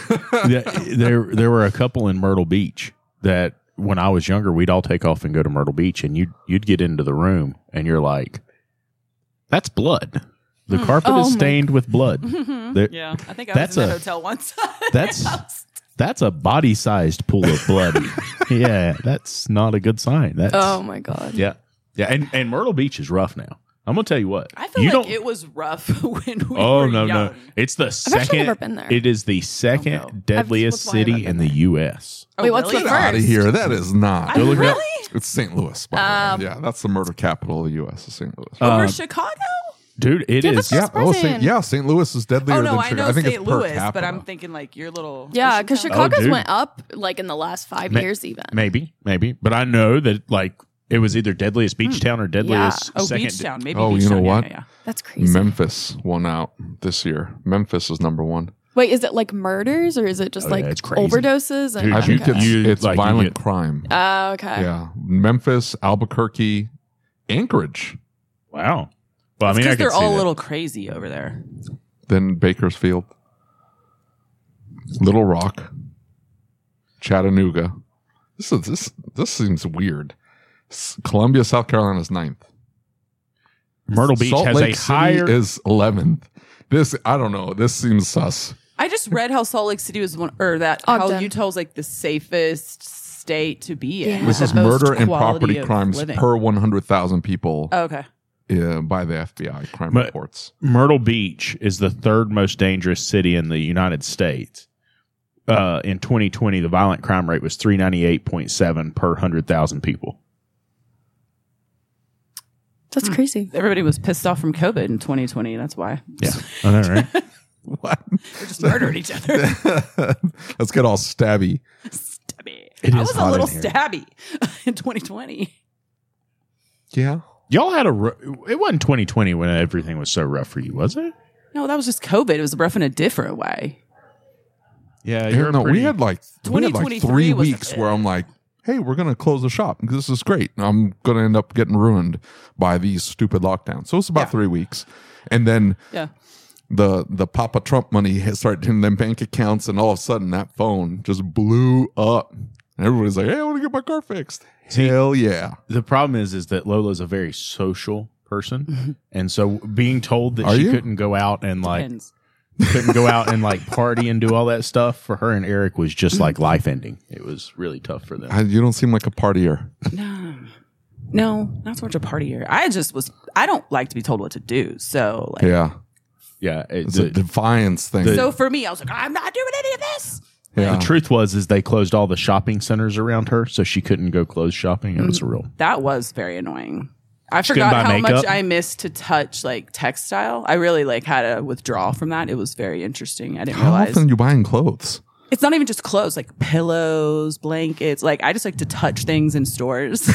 there, there were a couple in Myrtle Beach that when I was younger, we'd all take off and go to Myrtle Beach, and you'd you'd get into the room, and you're like, "That's blood. The carpet
Oh
is
my
stained with blood." There-
Yeah, I think I
That's
was in that
a-
hotel once.
That's that's a body-sized pool of blood. Yeah, that's not a good sign. That's
Oh my god.
yeah, yeah. And and Myrtle Beach is rough now. I'm gonna tell you what.
I feel
you
like
don't,
it was rough when we
Oh
were
no,
young.
no! It's the
actually
second.
never been there.
It is the second
no.
deadliest
That's why I haven't
city
been
in the
there.
U S.
Oh,
Wait, what's
really?
the
Get out of
first?
here. That is not.
Go look it up.
Really?
It's Saint Louis. By the
Um,
way. Yeah, that's the murder capital of the U S is Saint Louis.
Over
Uh,
Chicago?
Dude, it
Yeah,
is.
that's
yeah,
just
oh, Saint,
present.
yeah, Saint Louis is deadlier
Oh no,
than
I
Chicago.
know
I think
Saint
it's per
Louis,
capita.
but I'm thinking like your little
Yeah,
Ocean
because
town.
Chicago's
dude.
went up like in the last five
Ma-
years, even.
Maybe, maybe, but I know that like it was either deadliest beach town or deadliest
Oh,
second.
Beach Town. Maybe
Oh,
Beach
you know
Town. Yeah,
what?
Yeah, yeah.
That's crazy.
Memphis won out this year. Memphis is number one.
Wait, is it like murders or is it just
Oh,
like
yeah, it's crazy.
overdoses? And
Dude,
I think
Okay.
it's,
You-
it's
like, you
violent
get-
crime.
Oh, okay.
Yeah, Memphis, Albuquerque, Anchorage,
Wow. Well, I mean, I
Because
could
they're
see
all a
that.
little crazy over there.
then Bakersfield, Little Rock, Chattanooga. This is this this seems weird. S- Columbia, South Carolina is ninth.
Myrtle Beach
Salt
has
Lake
a
City
higher.
is eleventh. This I don't know. This seems sus.
I just read how Salt Lake City was one, or that how
Ogden.
Utah's like the safest state to be in.
Yeah.
with
This
the
is
most
murder and
quality
property
of
crimes
living.
per one hundred thousand people
Oh, okay.
uh, by the F B I crime
But-
reports.
Myrtle Beach is the third most dangerous city in the United States. Uh, in twenty twenty, the violent crime rate was three ninety-eight point seven per one hundred thousand people.
That's crazy.
Everybody was pissed off from COVID in twenty twenty. That's why.
Yeah, I know, right?
What?
They're just murdering each other.
Let's get all stabby.
Stabby.
It
I
is
was a
hot
little
in here.
stabby in twenty twenty.
Yeah.
Y'all had a. ru- It wasn't twenty twenty when everything was so rough for you, was it?
No, that was just COVID. It was rough in a different way.
Yeah,
Yeah, no, we had like we had like
twenty twenty-three
three
was a
weeks
bit.
where I'm like, hey, we're going to close the shop. This is great. I'm going to end up getting ruined by these stupid lockdowns. So it's about
Yeah.
three weeks. And then
Yeah.
the the Papa Trump money has started hitting them bank accounts, and all of a sudden that phone just blew up. And everybody's like, hey, I want to get my car fixed. Hell yeah.
The problem is, is that Lola's a very social person, and so being told that
Are
she
you?
couldn't go out and like
Depends.
couldn't go out and like party and do all that stuff for her and Eric was just like life ending. It was really tough for them.
I, you don't seem like a partier.
No, no, not so much a partier. I just was. I don't like to be told what to do. So like,
Yeah.
Yeah, it,
It's a
the,
defiance thing.
so for me, I was like, I'm not doing any of this.
yeah.
the truth was is they closed all the shopping centers around her, so she couldn't go clothes shopping. It was a real.
That was very annoying. I
She couldn't
forgot
buy
how much
makeup?
I missed to touch like textile. I really like had to withdraw from that. It was very interesting. I didn't
How
realize
often are you buying clothes?
it's not even just clothes, like pillows, blankets. Like I just like to touch things in stores.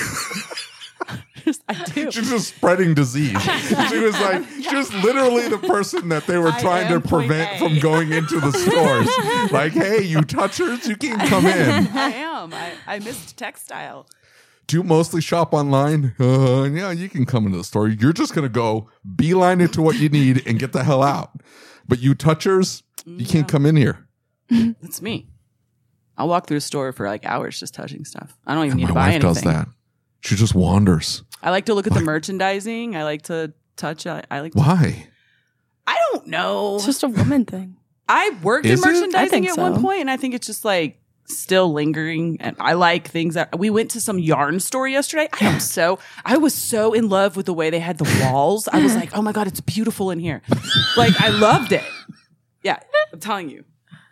Just- I do.
She's just spreading disease. She was like, she was literally the person that they were
I
trying to
am point
prevent
A.
from going into the stores. Like, hey, you touchers, you can't come in.
I am. I, I missed textile.
Do you mostly shop online? Uh, yeah, you can come into the store. You're just going to go beeline it to what you need and get the hell out. But you touchers, you can't come in here.
That's me. I'll walk through a store for like hours just touching stuff. I don't even need
My
to buy
wife
anything.
does that. She just wanders.
I like to look at the merchandising. I like to touch. I, I like. To,
Why?
I don't know.
It's just a woman thing.
I worked
Is
in
it?
merchandising
I think
at
so.
one point, and I think it's just like still lingering. And I like things that we went to some yarn store yesterday. I am so I was so in love with the way they had the walls. I was like, oh my god, it's beautiful in here. Like I loved it. Yeah, I'm telling you.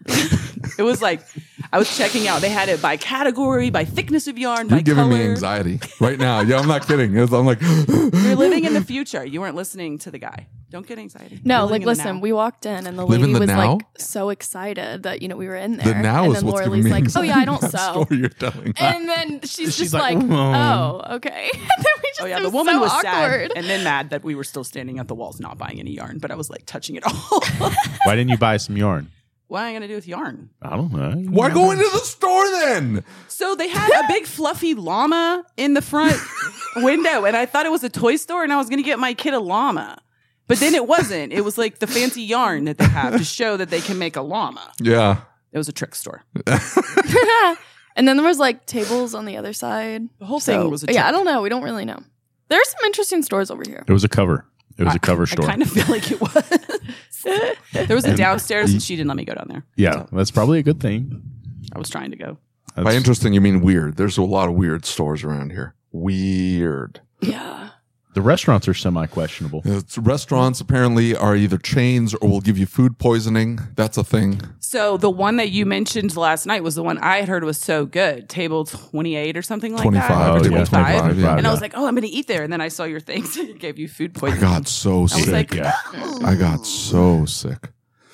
It was like I was checking out. They had it by category, by thickness of yarn,
You're
by
giving
color.
me anxiety right now. Yeah, I'm not kidding. It's- I'm like,
You're living in the future. You weren't listening to the guy. Don't get anxiety.
No,
You're
like
living in the
listen,
now.
we walked in and the
Live in
lady
the
was
now?
like so excited that you know we were in there.
the now
and
is
then
what's
Laura
giving
Lee's
me
like,
anxiety.
oh yeah, I don't
that
sew.
story you're telling.
And then she's,
She's
just
like,
like,
"Oh."
oh, okay. And then we just
Oh yeah,
it
the
was
woman
so
was
awkward.
sad and then mad that we were still standing at the walls not buying any yarn, but I was like touching it all.
Why didn't you buy some yarn?
What am I gonna do with yarn?
I don't know.
Why go into the store then?
So they had a big fluffy llama in the front window, and I thought it was a toy store, and I was gonna get my kid a llama. But then it wasn't. It was like the fancy yarn that they have to show that they can make a llama.
Yeah.
It was a trick store.
And then there was like tables on the other side.
The whole
So
thing was a
yeah,
trick.
I don't know. We don't really know. There's some interesting stores over here.
It was a cover. It was a cover store.
I kind of feel like it was. There was a downstairs, and she didn't let me go down there.
Yeah, that's probably a good thing.
I was trying to go.
By
That's-
interesting, you mean weird. There's a lot of weird stores around here. Weird.
Yeah.
the restaurants are semi questionable.
It's, restaurants apparently are either chains or will give you food poisoning. That's a thing.
So the one that you mentioned last night was the one I had heard was so good. Table twenty-eight or something like
twenty-five.
that.
Oh,
Or
yeah,
twenty-five.
twenty-five, yeah.
And I
yeah.
was like, oh, I'm going to eat there. And then I saw your things and it gave you food
I
poisoning.
got so
I was
sick.
like,
yeah.
I got so sick.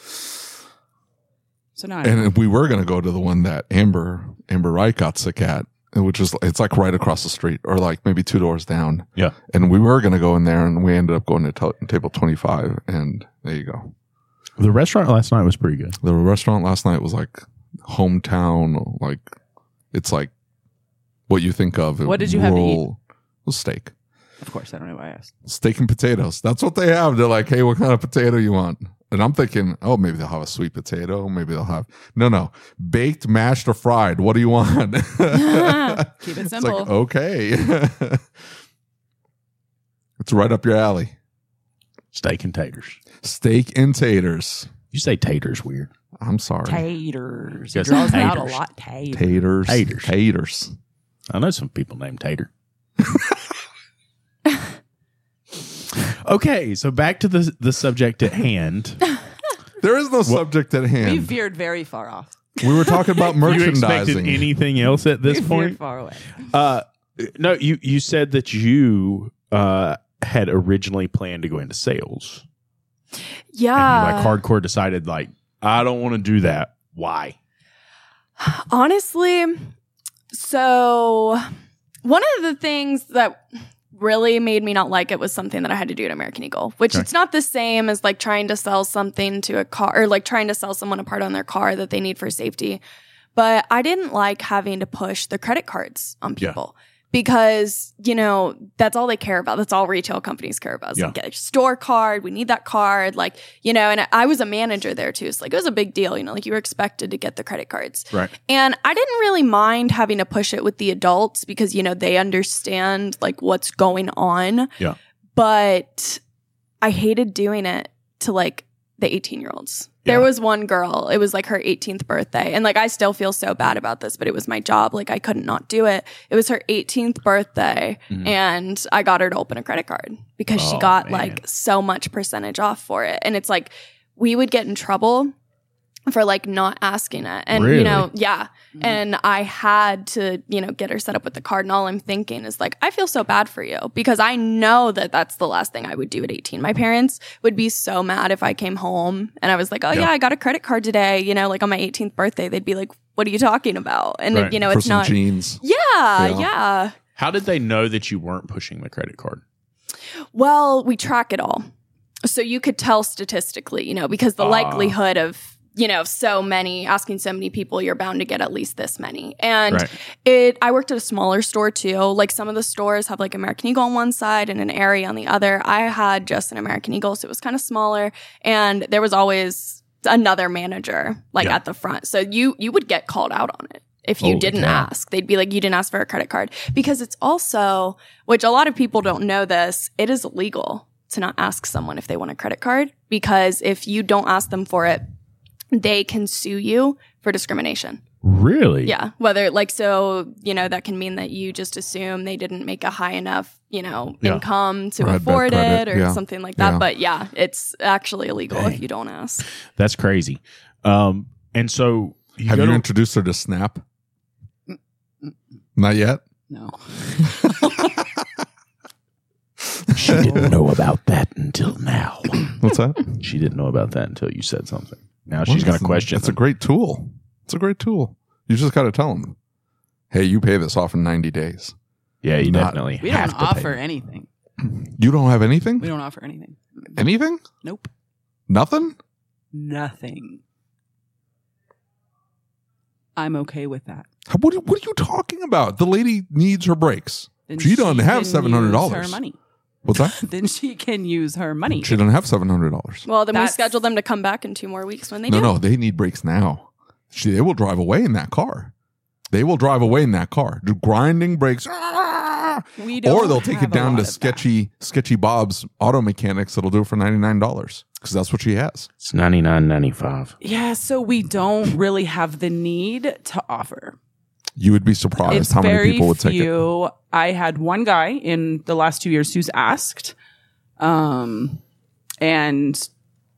so now I
And we were going to go to the one that Amber Amber Wright got sick at, which is it's like right across the street or like maybe two doors down.
Yeah.
And we were going to go in there, and we ended up going to t- table twenty-five. And there you go.
The restaurant last night was pretty good.
The restaurant last night was like hometown, like it's like what you think of.
What did you have to eat?
It was steak.
Of course, I don't know why I asked.
Steak and potatoes. That's what they have. They're like, hey, what kind of potato you want? And I'm thinking, oh, maybe they'll have a sweet potato. Maybe they'll have no, no, baked, mashed, or fried. What do you want?
Keep it
It's
simple.
like, okay. It's right up your alley.
Steak and taters.
Steak and taters.
You say taters weird.
I'm sorry.
Taters.
Yes,
It draws out a
taters.
lot. Taters.
Taters.
Taters.
Taters.
I know some people named Tater. Okay, so back to the the subject at hand.
There is no subject at
We
hand.
veered very far off.
We were talking about
You expected
merchandising.
anything else at this
We veered
point?
far away.
Uh, no, you you said that you uh, had originally planned to go into sales,
Yeah.
and you like hardcore decided like I don't want to do that. Why?
Honestly, so one of the things that really made me not like it was something that I had to do at American Eagle, which
Okay.
it's not the same as like trying to sell something to a car or like trying to sell someone a part on their car that they need for safety. but I didn't like having to push the credit cards on
Yeah.
people. Because, you know, that's all they care about. That's all retail companies care about. Is
Yeah.
like, get a store card. We need that card. Like, you know, and I was a manager there too. So like, it was a big deal, you know, like you were expected to get the credit cards.
Right.
And I didn't really mind having to push it with the adults because, you know, they understand like what's going on.
Yeah.
But I hated doing it to like the eighteen year olds. There
Yeah.
was one girl, it was like her eighteenth birthday. And like, I still feel so bad about this, but it was my job. Like, I couldn't not do it. It was her eighteenth birthday. And I got her to open a credit card because she
Oh,
got
man.
like so much percentage off for it. And it's like, we would get in trouble for like not asking it. And,
Really?
you know, yeah. And I had to, you know, get her set up with the card. And all I'm thinking is like, I feel so bad for you because I know that that's the last thing I would do at eighteen. My parents would be so mad if I came home and I was like, oh yeah,
Yeah.
I got a credit card today, you know, like on my eighteenth birthday. They'd be like, what are you talking about? And,
Right.
you know,
For
it's
some
not.
jeans.
Yeah,
Yeah.
yeah.
How did they know that you weren't pushing the credit card?
Well, we track it all. So you could tell statistically, you know, because the
Ah.
likelihood of, you know, so many, asking so many people, you're bound to get at least this many. And
Right.
it, I worked at a smaller store too. Like some of the stores have like American Eagle on one side and an Aerie on the other. I had just an American Eagle, so it was kind of smaller. And there was always another manager like
Yeah.
at the front. So you, you would get called out on it. If you
Holy
didn't
cow.
ask, they'd be like, you didn't ask for a credit card. Because it's also, which a lot of people don't know this, it is illegal to not ask someone if they want a credit card. Because if you don't ask them for it, they can sue you for discrimination.
Really?
Yeah. Whether like, so, you know, that can mean that you just assume they didn't make a high enough, you know,
Yeah.
income to
Or had bad
afford
credit.
it or
Yeah.
something like that.
Yeah.
But yeah, it's actually illegal
Dang.
if you don't ask.
That's crazy. Um, and so you
Have
go
you
to-
introduced her to Snap? Not yet?
No.
she didn't know about that until now.
What's that?
She didn't know about that until you said something. Now she's going to question.
It's a
them.
great tool. It's a great tool. You just got to tell them, hey, you pay this off in ninety days.
Yeah, you
Not-
definitely
We
have
don't
to pay
offer
them.
anything.
You don't have anything?
We don't offer anything.
Anything?
Nope.
Nothing?
Nothing. I'm okay with that.
How- What, are- what are you talking about? The lady needs her breaks.
Then
She doesn't have
can
seven hundred
use
dollars.
Her money.
What's that?
Then she can use her money.
She doesn't have seven hundred dollars.
Well, then
That's-
we schedule them to come back in two more weeks when they
No,
do.
no, they need breaks now. She, they will drive away in that car. They will drive away in that car. Do grinding brakes. Ah!
We don't
Or they'll take
have
it
a
down
lot
to
of that.
sketchy, sketchy Bob's auto mechanics that'll do it for ninety-nine dollars because that's what she has.
It's ninety nine ninety five.
Yeah, so we don't really have the need to offer.
You would be surprised
It's
how many
very
people would take it.
few. I had one guy in the last two years who's asked, um, and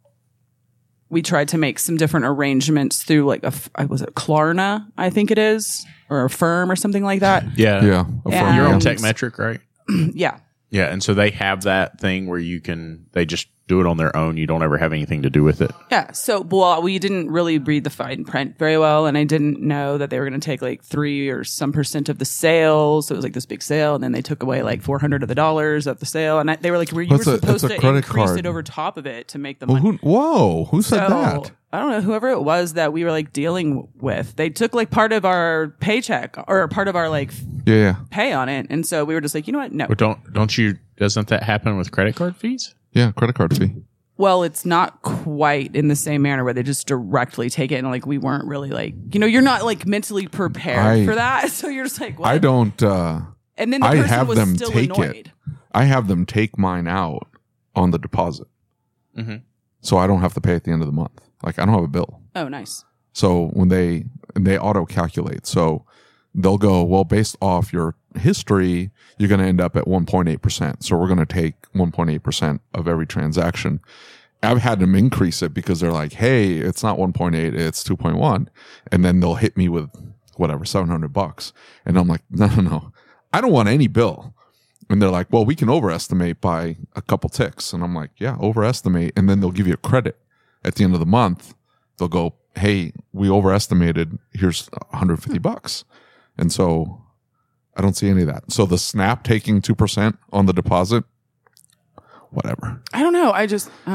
we tried to make some different arrangements through like a f- uh, was it Klarna, I think it is, or a firm or something like that.
Yeah.
Yeah. a
Yeah.
firm,
You're
yeah.
on
And-
Techmetric, right?
Yeah.
Yeah. And so they have that thing where you can, they just do it on their own. You don't ever have anything to do with it.
Yeah. So, well, we didn't really read the fine print very well. And I didn't know that they were going to take like three or some percent of the sales. So it was like this big sale. And then they took away like four hundred of the dollars of the sale. And I, they were like, were you were
That's a-
supposed
that's a
to
credit
increase
card.
it over top of it to make the
Well,
money.
who, whoa, who said
So,
that?
I don't know, whoever it was that we were like dealing with, they took like part of our paycheck or part of our like
Yeah, yeah.
pay on it. And so we were just like, you know what? No.
But don't, don't you, doesn't that happen with credit card fees?
Yeah, credit card fee.
Well, it's not quite in the same manner where they just directly take it and like we weren't really like, you know, you're not like mentally prepared
I-
for that. So you're just like, what?
I don't, uh,
And then the
I
person
have
was
them
still
take
annoyed.
it. I have them take mine out on the deposit.
Mhm.
So I don't have to pay at the end of the month. Like I don't have a bill.
Oh, nice.
So when they they auto calculate, so they'll go, well, based off your history, you're going to end up at one point eight percent. So we're going to take one point eight percent of every transaction. I've had them increase it because they're like, hey, it's not one point eight, it's two point one. And then they'll hit me with whatever, seven hundred bucks. And I'm like, no, no, no. I don't want any bill. And they're like, well, we can overestimate by a couple ticks. And I'm like, yeah, overestimate. And then they'll give you a credit at the end of the month. They'll go, hey, we overestimated. Here's one hundred fifty bucks. And so I don't see any of that. So the Snap taking two percent on the deposit, whatever.
I don't know. I just, I don't know.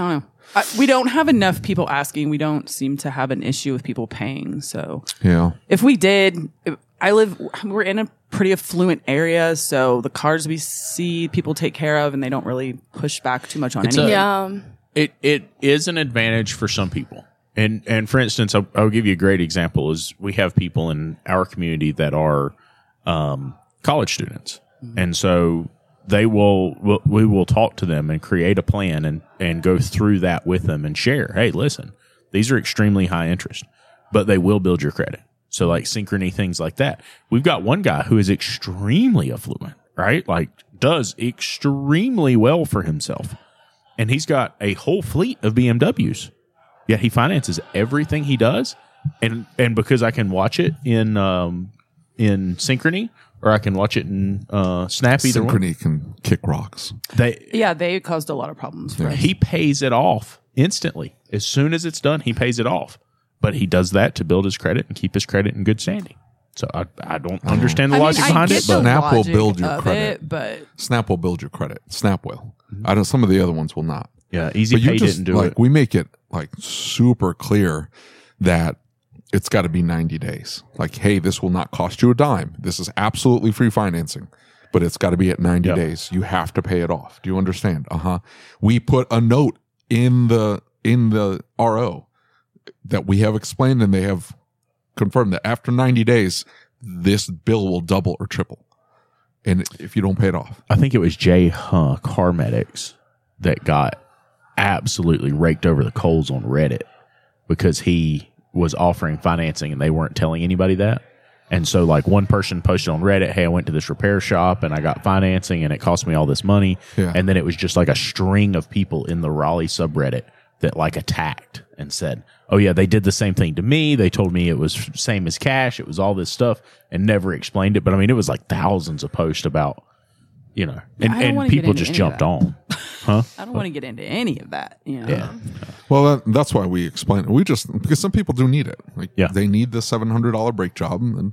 Uh, we don't have enough people asking. We don't seem to have an issue with people paying. So
Yeah.
if we did, if- I live, we're in a pretty affluent area. So the cars we see people take care of and they don't really push back too much on
It's
anything.
a-
Yeah.
It it is an advantage for some people. And and for instance, I'll, I'll give you a great example. Is we have people in our community that are um, college students, mm-hmm. and so they will we'll, we will talk to them and create a plan and and go through that with them and share. Hey, listen, these are extremely high interest, but they will build your credit. So like Synchrony, things like that. We've got one guy who is extremely affluent, right? Like does extremely well for himself. And he's got a whole fleet of B M Ws. Yet he finances everything he does. And and because I can watch it in um, in Synchrony or I can watch it in uh, Snap, either one,
Synchrony can kick rocks.
they,
Yeah, they caused a lot of problems for us.
he pays it off instantly. As soon as it's done, he pays it off. But he does that to build his credit and keep his credit in good standing. So I, I don't understand the
I mean,
logic
I
behind
get
it,
the
but
Snap will
logic
build your
of
credit.
it, but
Snap will build your credit. Snap will. I don't. Some of the other ones will not.
yeah, Easy
But you
Pay
just
didn't do
like
it.
we make it like super clear that it's got to be ninety days. Like, hey, this will not cost you a dime. This is absolutely free financing, but it's got to be at ninety
Yep.
days. You have to pay it off. Do you understand? Uh huh. We put a note in the in the R O that we have explained, and they have confirmed that after ninety days, this bill will double or triple, and if you don't pay it off.
I think it was Jay Huh, Car Medics, that got absolutely raked over the coals on Reddit because he was offering financing and they weren't telling anybody that. And so like one person posted on Reddit, hey, I went to this repair shop and I got financing and it cost me all this money.
Yeah.
And then it was just like a string of people in the Raleigh subreddit that like attacked and said, oh yeah, they did the same thing to me. They told me it was same as cash. It was all this stuff and never explained it. But I mean, it was like thousands of posts about, you know, and,
I don't
and
wanna get
people
into
just
any of
jumped
that.
on. Huh?
I don't want to get into any of that. You know?
Yeah.
Well, that, that's why we explain it. We just, because some people do need it. Like,
Yeah.
they need the seven hundred dollars brake job and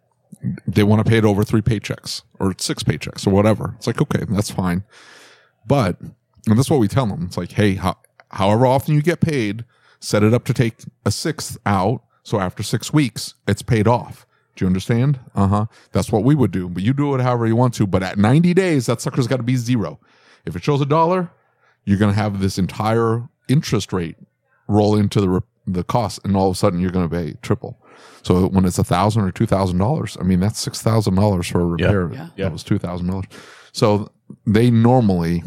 they want to pay it over three paychecks or six paychecks or whatever. It's like, okay, that's fine. But, and that's what we tell them. It's like, hey, how, however often you get paid, set it up to take a sixth out. So after six weeks, it's paid off. Do you understand? Uh huh. That's what we would do. But you do it however you want to. But at ninety days, that sucker's got to be zero. If it shows a dollar, you're going to have this entire interest rate roll into the re- the cost, and all of a sudden you're going to pay triple. So when it's a thousand or two thousand dollars, I mean that's six thousand dollars for a repair.
Yeah.
Yeah.
That was two thousand dollars. So they normally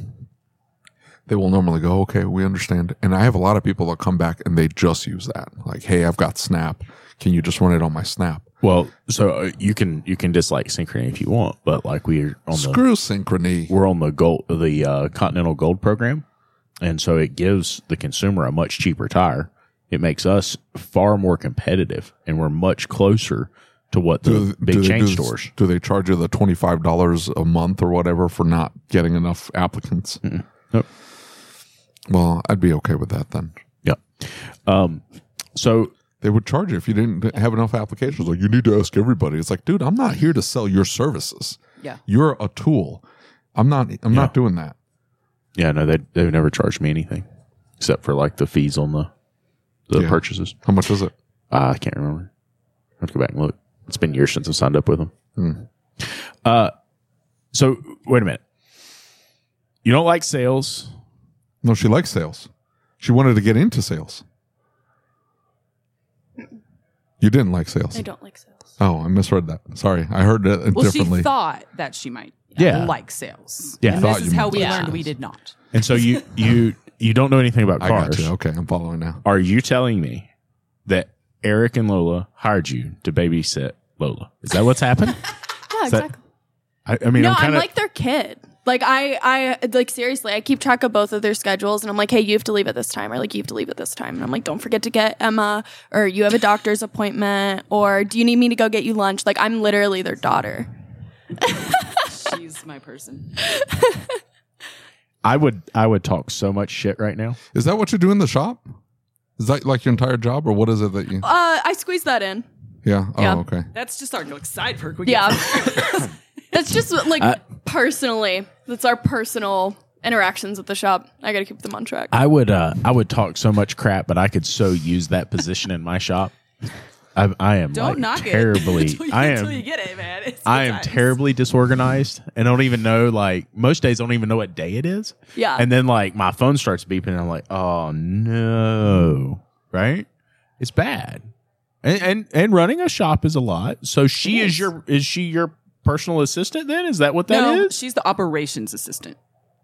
they will normally go, okay, we understand. And I have a lot of people that come back and they just use that, like, hey, I've got Snap. Can you just run it on my Snap?
Well, so uh, you can you can dislike Synchrony if you want, but like we're on the
Screw Synchrony.
we're on the gold the uh, Continental Gold program, and so it gives the consumer a much cheaper tire. It makes us far more competitive, and we're much closer to what the
Do-
big
do they
chain
do-
stores.
Do they charge you the twenty-five dollars a month or whatever for not getting enough applicants?
Nope.
Well, I'd be okay with that then.
Yep. Um. So
They would charge you if you didn't have enough applications. Like, you need to ask everybody. It's like, dude, I'm not here to sell your services.
Yeah.
You're a tool. I'm not. I'm
Yeah.
not doing that.
yeah, no, they they've never charged me anything except for like the fees on the the
Yeah.
purchases.
How much is it?
Uh, I can't remember. I have to go back and look. It's been years since I signed up with them.
Hmm.
Uh, so wait a minute. You don't like sales?
No, she likes sales. She wanted to get into sales. You didn't like sales.
I don't like sales.
Oh, I misread that. Sorry, I heard it
Well,
differently.
she thought that she might
Yeah.
like sales.
Yeah.
And
Thought
this is
you
how
meant
we
like
learned we
sales.
did not.
And so you you you don't know anything about
I
cars.
got you. Okay, I'm following now.
Are you telling me that Eric and Lola hired you to babysit Lola? Is that what's happened?
Yeah,
Is that-
exactly.
I, I mean,
No,
I'm
I'm,
kind of
like their kid. Like I, I like seriously, I keep track of both of their schedules, and I'm like, hey, you have to leave at this time, or like you have to leave at this time, and I'm like, don't forget to get Emma, or you have a doctor's appointment, or do you need me to go get you lunch? Like I'm literally their daughter.
She's my person.
I would I would talk so much shit right now.
Is that what you do in the shop? Is that like your entire job, or what is it that you?
Uh, I squeeze that in.
Yeah. Oh,
Yeah.
okay.
That's just our like side perk. We
Yeah,
get.
that's just like
Uh,
personally, that's our personal interactions at the shop. I got to keep them on track.
I would uh, I would talk so much crap, but I could so use that position in my shop. I, I am
Don't
like
knock
terribly.
it. until you,
I
until
am.
you get it, man. It's
I
good
am
times.
terribly disorganized and don't even know. Like most days, don't even know what day it is.
Yeah.
And then like my phone starts beeping, and I'm like, oh no, right? It's bad. And and and running a shop is a lot. So she is your is she your personal assistant? Then is that what that is?
No, she's the operations assistant,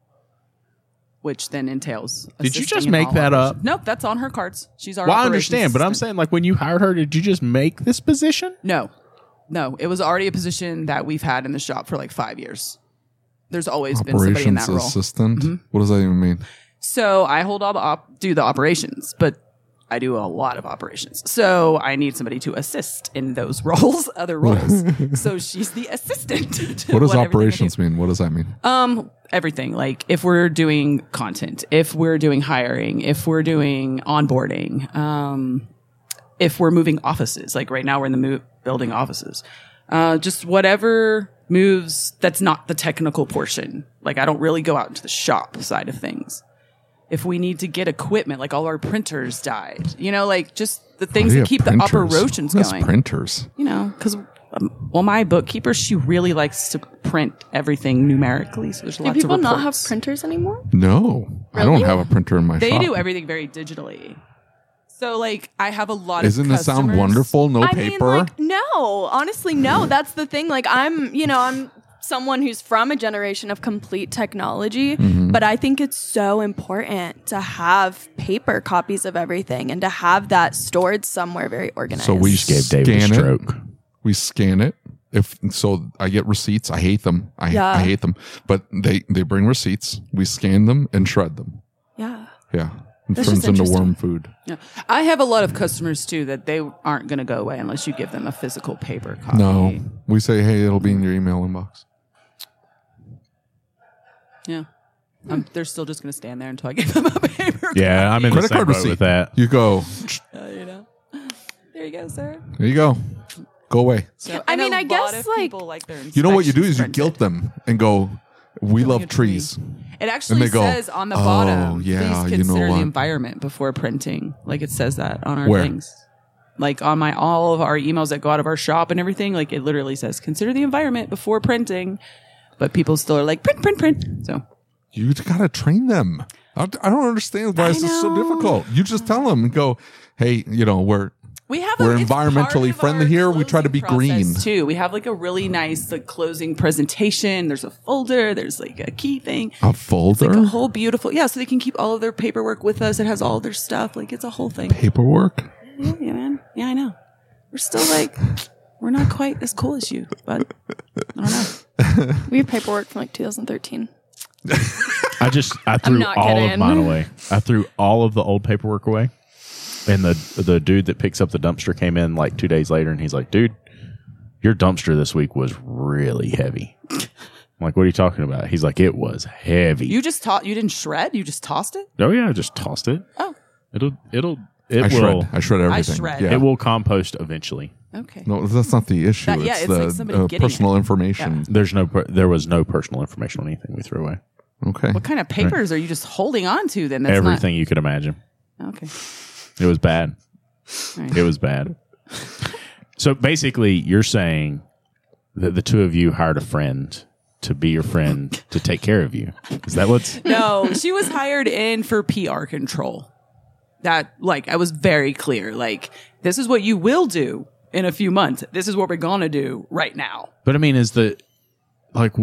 which then entails.
Did you
assisting
just
in
make
all
that
operations.
up?
Nope, that's on her cards. She's our.
Well, I
operations
understand, but I'm
assistant.
saying like when you hired her, did you just make this position?
No, no, it was already a position that we've had in the shop for like five years. There's always been somebody in
Operations
that role.
assistant. What does that even mean?
So I hold all the op- do the operations, but I do a lot of operations. So I need somebody to assist in those roles, other roles. So she's the assistant. to
What does
everything I
operations
do.
mean? What does that mean?
Um, everything. Like if we're doing content, if we're doing hiring, if we're doing onboarding, um, if we're moving offices. Like right now, we're in the mo- building offices. Uh, just whatever moves. That's not the technical portion. Like I don't really go out into the shop side of things. If we need to get equipment, like all our printers died, you know, like just the things
What do you
that keep
have
the
printers?
operations
Who has
going.
printers.
You know, because um, well, my bookkeeper, she really likes to print everything numerically. So there's
Do
lots
people
of
not have
reports.
printers anymore?
No, I
Really?
don't have a printer in my
They
shop.
do everything very digitally. So like, I have a lot
Isn't
of.
it sound
customers-
wonderful? No
I
paper.
mean, like, no, honestly, no. That's the thing. Like, I'm, you know, I'm someone who's from a generation of complete technology,
Mm-hmm.
but I think it's so important to have paper copies of everything and to have that stored somewhere very organized.
so we
Just gave David a
scan
stroke.
it. We scan it. If so, I get receipts. I hate them. I,
Yeah.
I hate them. But they they bring receipts. We scan them and shred them.
yeah.
Yeah, it
That's
turns
just
into
interesting.
worm food.
Yeah. I have a lot of customers too that they aren't going to go away unless you give them a physical paper copy.
No, we say, hey, it'll be in your email inbox.
Yeah. Um, they're still just going to stand there until I give them a paper
Yeah, I'm in the
Credit
same
card
boat
receipt.
with that.
You go.
copy. You know. There you go, sir.
There you go. Go away.
So,
I
and
mean,
a
I
lot
guess,
of
like-
people like their
You know what you do
inspections
is you
printed.
guilt them and go, we love
a tree.
trees.
It actually
And they go,
says on the
"Oh,
bottom,
yeah,
please
you know
consider
what?"
the environment before printing. Like it says that on our
Where?
things. Like on my all of our emails that go out of our shop and everything, like it literally says consider the environment before printing. But people still are like print, print, print. So
You gotta train them. I I don't understand why
I
it's so
know.
difficult. You just tell them and go, hey, you know, we're
we have
We're
a, it's part
environmentally
of
friendly
our
here. We try to
closing
be
process,
green.
too. We have like a really nice like closing presentation. There's a folder. There's like a key thing.
a
It's
folder
like a whole beautiful yeah. So they can keep all of their paperwork with us. It has all their stuff. Like it's a whole thing.
paperwork.
Yeah, yeah, man. Yeah, I know. We're still like, we're not quite as cool as you, but I don't know.
We have paperwork from like two thousand thirteen.
I just I threw
not
all of
kidding.
mine away. I threw all of the old paperwork away. And the the dude that picks up the dumpster came in like two days later, and he's like, "Dude, your dumpster this week was really heavy." I'm like, "What are you talking about?" He's like, "It was heavy."
You just taught, you didn't shred? You just tossed it?
oh yeah, I just tossed it.
Oh,
It'll it'll it
I
will
shred. I shred everything.
shred.
Yeah.
it will compost eventually.
okay.
No, that's not the issue.
That- yeah,
it's
it's
the
like somebody
uh,
getting
personal
it.
information.
There's no per- there was no personal information on anything we threw away.
Okay.
What kind of papers are you just holding on to then? That's
Everything you could imagine.
Not, okay.
It was bad.
All right.
It was bad. So basically, you're saying that the two of you hired a friend to be your friend to take care of you. Is that what's?
No, she was hired in for P R control. That, like, I was very clear. Like, this is what you will do in a few months. This is what we're going to do right now.
But I mean, is the like?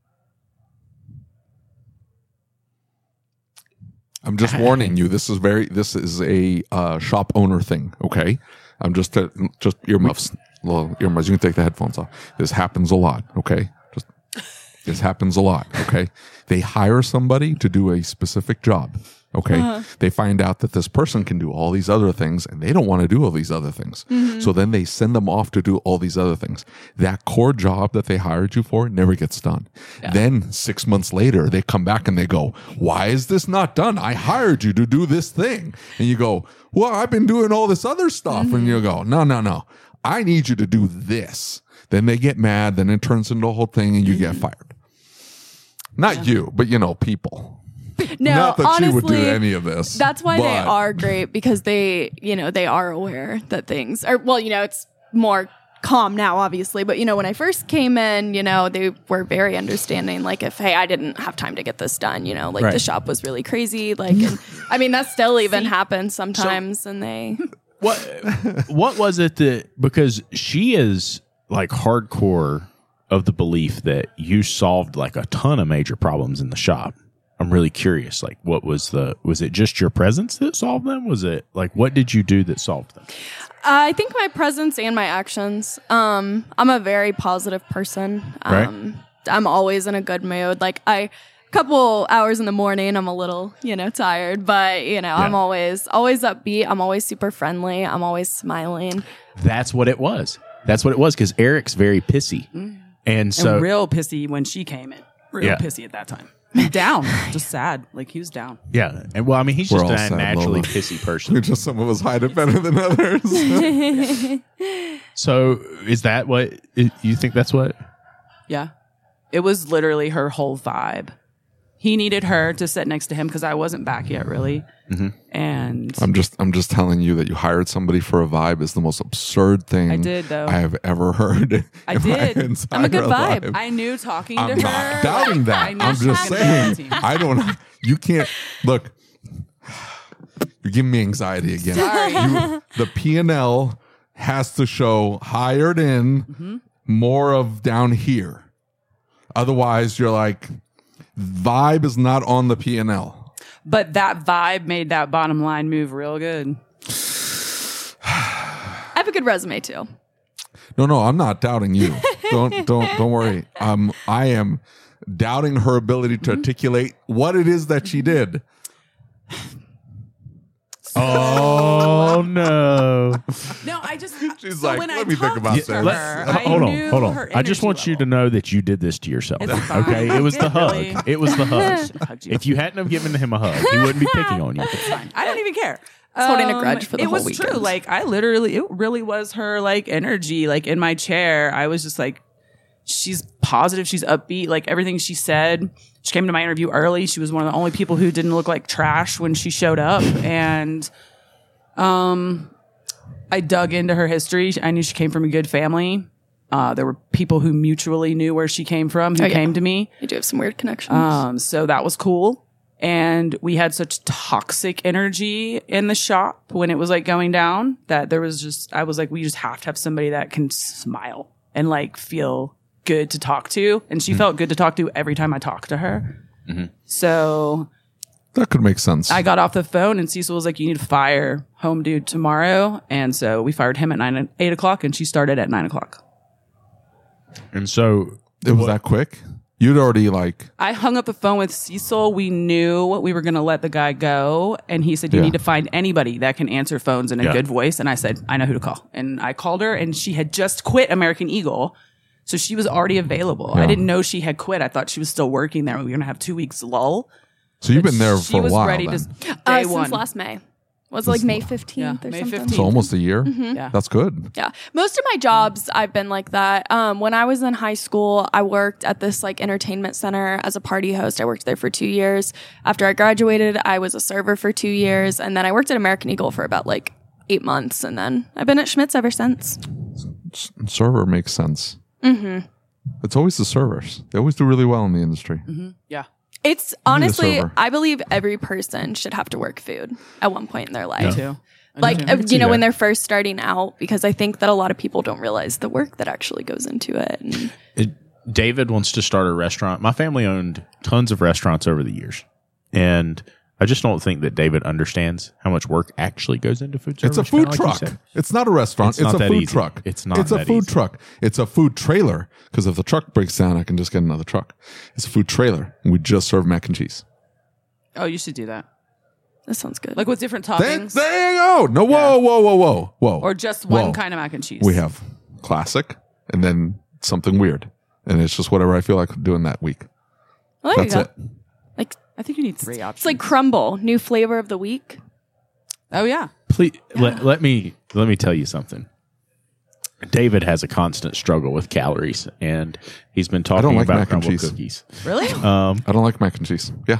I'm just warning you. This is very. This is a uh, shop owner thing. Okay. I'm just uh, just earmuffs. Well, earmuffs. You can take the headphones off. This happens a lot. Okay. Just this happens a lot. Okay. They hire somebody to do a specific job. Okay.
Uh-huh.
They find out that this person can do all these other things and they don't want to do all these other things.
Mm-hmm.
So then they send them off to do all these other things. That core job that they hired you for never gets done. Then six months later, they come back and they go, why is this not done? I hired you to do this thing. And you go, well, I've been doing all this other stuff.
Mm-hmm.
And you go, no, no, no. I need you to do this. Then they get mad. Then it turns into a whole thing and you
Mm-hmm.
get fired. Not you, but you know, people.
No,
Not that
honestly,
you would do any of this.
That's why they
but-
are great, because they, you know, they are aware that things are, well, you know, it's more calm now, obviously. But, you know, when I first came in, you know, they were very understanding. Like, if, hey, I didn't have time to get this done, you know, like
Right.
the shop was really crazy. Like, and, I mean, that still even happens sometimes. And they,
What what was it that, because she is like hardcore of the belief that you solved like a ton of major problems in the shop. I'm really curious. Like, what was the, was it just your presence that solved them? Was it like, what did you do that solved them?
I think my presence and my actions. Um, I'm a very positive person. Um, I'm always in a good mood. Like, I, couple hours in the morning, I'm a little, you know, tired, but you know, I'm
Yeah.
always, always upbeat. I'm always super friendly. I'm always smiling.
That's what it was. That's what it was, because Eric's very pissy. And so,
and real pissy when she came in. Real
Yeah.
pissy at that time. Down. Just sad. Like he was down.
yeah. And well, I mean, he's
We're
just
all
a
sad,
naturally
Lola.
pissy
We
person.
just some of us hide it better than others.
So is that what, i- you think that's what?
Yeah. It was literally her whole vibe. He needed her to sit next to him because I wasn't back yet, really.
Mm-hmm.
And
I'm just I'm just telling you that you hired somebody for a vibe is the most absurd thing
I did, though.
I have ever heard.
I
in my
did.
entire
I'm a good vibe.
life.
I knew talking
I'm
to
not
her.
doubting
I
that.
knew
I'm
she was
just
gonna be on the
saying
team.
I don't you can't look you're giving me anxiety again.
Sorry.
You, the P and L has to show hired in
Mm-hmm.
more of down here. Otherwise you're like vibe is not on the P and L.
But that vibe made that bottom line move real good.
I have a good resume too.
No, no, I'm not doubting you. don't don't don't worry. Um I am doubting her ability to articulate what it is that she did.
Oh, no.
No, I just.
She's
so
like,
when
"Let
I
me think
talked
about
to
this."
her,
Let-
I
hold on,
knew
hold on.
her
I just
energy
want you to
level.
know that you did this to yourself.
It's fine.
Okay, it was the hug.
Really?
It was the hug.
Should've hugged you.
If you hadn't have given him a hug, he wouldn't be picking on you.
Fine. I don't even care.
was holding a grudge for the
it
whole
was
weekend.
true. Like I literally, it really was her like energy. Like in my chair, I was just like, she's positive, she's upbeat. Like everything she said. She came to my interview early. She was one of the only people who didn't look like trash when she showed up, and um, I dug into her history. I knew she came from a good family. Uh, there were people who mutually knew where she came from who
Oh, yeah.
came to me.
I do have some weird connections.
Um, so that was cool. And we had such toxic energy in the shop when it was like going down that there was just, I was like, we just have to have somebody that can smile and like feel good to talk to. And she felt good to talk to every time I talked to her. So
That could make sense.
I got off the phone and Cecil was like, you need to fire home dude tomorrow. And so we fired him at nine, eight o'clock and she started at nine o'clock.
And so
it was that quick? You'd already like
I hung up the phone with Cecil. We knew we were going to let the guy go. And he said, you
Yeah.
need to find anybody that can answer phones in a
Yeah.
good voice. And I said, I know who to call. And I called her and she had just quit American Eagle. So she was already available. I
Yeah.
didn't know she had quit. I thought she was still working there. We were going to have two weeks lull.
so you've been there
She
for a
was
while.
ready
then.
to
uh,
day
since
one.
last May. Was it like May fifteenth
Yeah,
or
May
something?
fifteenth.
So almost a year?
Yeah.
That's good.
Yeah. Most of my jobs, I've been like that. Um, when I was in high school, I worked at this like entertainment center as a party host. I worked there for two years. After I graduated, I was a server for two years. And then I worked at American Eagle for about like eight months. And then I've been at Schmitz ever since.
Server makes sense. Mm-hmm. It's always the servers. They always do really well in the industry.
Yeah.
It's honestly,
server.
I believe every person should have to work food at one point in their life.
Too.
Like,
I
uh,
see
you know,
that.
when they're first starting out, because I think that a lot of people don't realize the work that actually goes into it. And
it, David wants to start a restaurant. My family owned tons of restaurants over the years. And I just don't think that David understands how much work actually goes into food service.
It's a
kinda
food
like you
truck.
said.
It's not a restaurant.
It's
It's,
not
a
that
food
easy.
truck.
It's not
It's a
that
food
easy.
truck. It's a food trailer. Because if the truck breaks down, I can just get another truck. It's a food trailer. And we just serve mac and cheese.
Oh, you should do that.
that sounds good.
Like with different
There,
toppings.
there you go. No, whoa, whoa, whoa, whoa, whoa.
Or just one
Whoa.
kind of mac and cheese.
We have classic and then something weird. And it's just whatever I feel like doing that week.
well, there
That's
you
it.
go. Like,
I think you need three options.
it's like crumble, new flavor of the week.
oh, yeah.
Please let, let me let me tell you something. David has a constant struggle with calories, and he's been talking
like
about
mac and
crumble
cheese.
cookies.
Really?
Um,
I don't like mac and cheese. Yeah.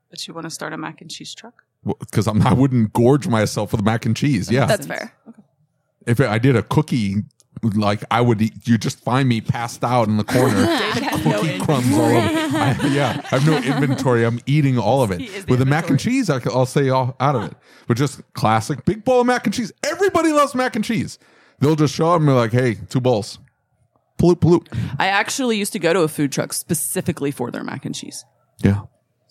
But you want to start a mac and cheese truck?
Because I'm I wouldn't gorge myself with mac and cheese. Yeah,
That's fair.
if I did a cookie, like I would, eat, you just find me passed out in the corner,
David has no
cookie crumbs all over. I, yeah, I have no inventory. I'm eating all of it.
He is the
With the mac and
inventory.
cheese, I can, I'll say all out of it. But just classic big bowl of mac and cheese. Everybody loves mac and cheese. They'll just show up and be like, "Hey, two bowls." Pollute, pollute.
I actually used to go to a food truck specifically for their mac and cheese.
Yeah.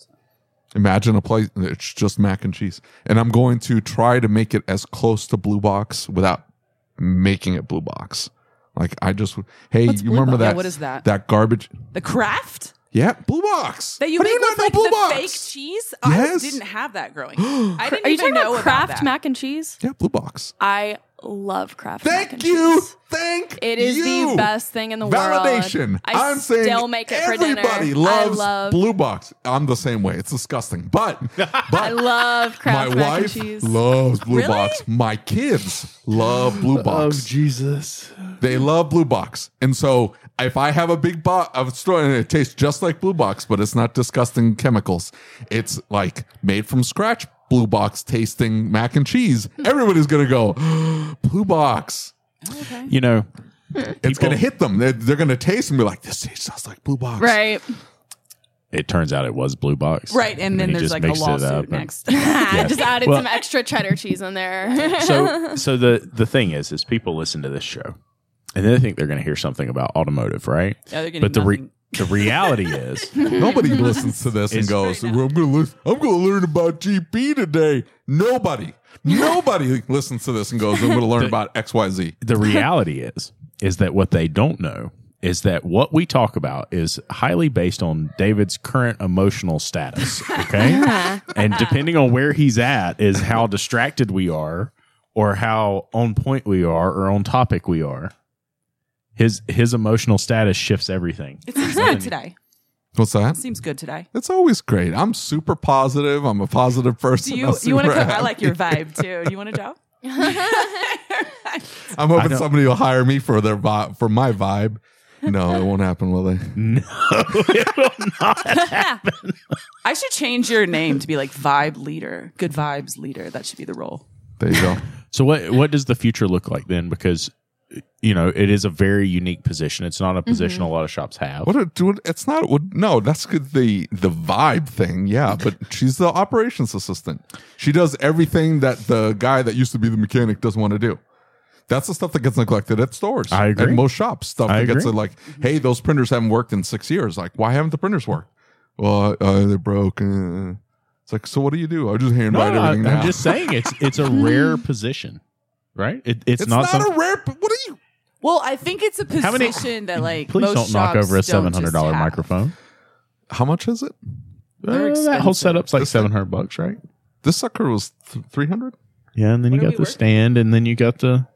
Imagine a place it's just mac and cheese. And I'm going to try to make it as close to Blue Box without making it Blue Box. Like I just hey,
What's
you
Blue
remember
Box? Yeah,
that
what is that?
That garbage?
The Kraft
Yeah, Blue Box.
that you
How do
make
not
with
know
like
Blue
the
Box?
fake cheese.
Yes.
I didn't have that growing. I didn't
Are you
even
talking
know
about Kraft
that.
mac and cheese?
Yeah, Blue Box.
I love Kraft mac
Thank
and
you.
cheese.
Thank
It is
you.
the best thing in the
Validation.
world. I
I'm saying
still make it for dinner.
everybody loves
I love,
Blue Box. I'm the same way. It's disgusting. But, but
I love Kraft
my
mac
wife
and cheese.
loves Blue
Really?
Box. My kids love Blue Box.
Jesus.
They love Blue Box. And so if I have a big box of store and it tastes just like Blue Box, but it's not disgusting chemicals, it's like made from scratch Blue Box tasting mac and cheese, everybody's going to go, Blue Box.
You know,
It's going to hit them. They're, they're going to taste and be like, this tastes just like Blue Box.
Right.
it turns out it was Blue Box.
Right, and then
he
there's
just
like a
mixed it up
lawsuit
and-
next.
Just added
Well-
some extra cheddar cheese in there.
so so the the thing is is people listen to this show and they think they're going to hear something about automotive, right?
Yeah, they're getting
but the re-
nothing.
the reality is
Nobody listens to this and
It's-
goes, well, I'm going to listen. I'm going to learn about G P today. Nobody, nobody listens to this and goes, I'm going to learn about X Y Z.
the reality is is that what they don't know is that what we talk about is highly based on David's current emotional status. Okay. And depending on where he's at is how distracted we are or how on point we are or on topic we are. His his emotional status shifts everything.
It seems good today.
What's that?
It seems good today.
It's always great. I'm super positive. I'm a positive person.
Do you
I'm
you want to?
super
I
happy.
like your vibe too. Do you want to joke?
I'm hoping
don't-
somebody will hire me for their vibe, for my vibe. No, it won't happen, will they?
No, it will not.
I should change your name to be like Vibe Leader. Good Vibes Leader. That should be the role.
There you go.
So what what does the future look like then? Because you know it is a very unique position. It's not a position a lot of shops have.
What? A, dude, it's not. What, no, that's good. The the vibe thing, yeah. But she's the operations assistant. She does everything that the guy that used to be the mechanic doesn't want to do. That's the stuff that gets neglected at stores.
I agree.
At most shops, stuff
I
that gets
agree.
like, hey, those printers haven't worked in six years. Like, why haven't the printers worked? Well, uh, they're broke. Uh, it's like, so what do you do? I just hand
No,
write
I,
everything
I'm
down.
just saying it's it's a rare position, right? It, it's,
it's
not,
not,
some,
a rare. What are you?
Well, I think it's a
How many-
position that like
Please
most
don't knock
shops
over a
don't
seven hundred dollar
just have.
microphone.
How much is it?
They're
Uh, that whole
expensive.
setup's like
This-
seven hundred bucks, right?
This sucker was th- three hundred.
Yeah, and then you
What are
got
we
the
working?
stand, and then you got the.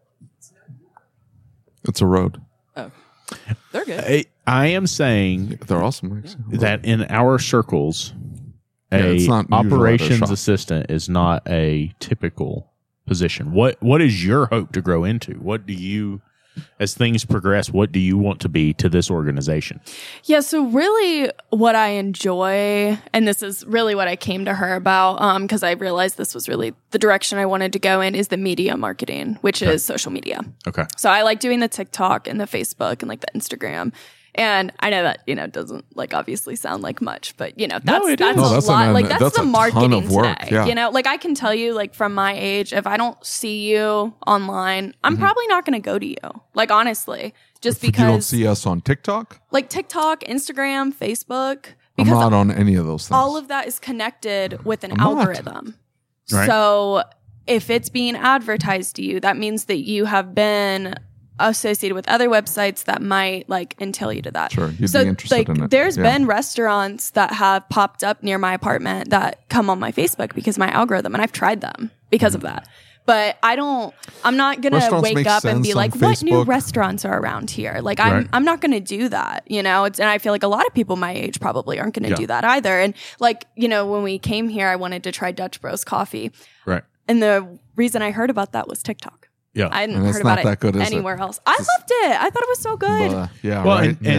It's a road.
Oh, they're good.
I, I am saying
They're awesome.
that in our circles,
Yeah,
a
it's not usual at a
operations
shop.
assistant is not a typical position. What what is your hope to grow into? What do you, as things progress, what do you want to be to this organization?
Yeah, so really what I enjoy, and this is really what I came to her about, um, because I realized this was really the direction I wanted to go in, is the media marketing, which is social media.
Okay.
So I like doing the TikTok and the Facebook and like the Instagram. And I know that, you know, doesn't like obviously sound like much, but you know, that's,
it
that's
is.
a
No, that's
lot.
an-
like that's,
that's
the
a ton
marketing
of work,
today.
yeah.
You know, like I can tell you like from my age, if I don't see you online, I'm
Mm-hmm.
probably not going to go to you. Like honestly, just
You don't
because
see us on TikTok.
like TikTok, Instagram, Facebook,
I'm
because
not on any of those things.
all of that is connected with an
I'm not.
algorithm.
Right.
So if it's being advertised to you, that means that you have been associated with other websites that might like entail you to that.
Sure, you'd
so
be interested
like
in it.
there's
Yeah.
been restaurants that have popped up near my apartment that come on my Facebook because my algorithm, and I've tried them because of that. But I don't, I'm not going to
Restaurants
wake
make
up and
sense
be
on
like, what new
Facebook.
restaurants are around here? Like, I'm,
Right.
I'm not going to do that, you know? It's, and I feel like a lot of people my age probably aren't going to
Yeah.
do that either. And like, you know, when we came here, I wanted to try Dutch Bros coffee.
Right.
And the reason I heard about that was TikTok.
Yeah.
I hadn't
And it's
heard
not
about
that
it
good, is it?
anywhere else. I loved it. I thought it was so good.
Uh, yeah,
Well,
right.
and,
yeah.
and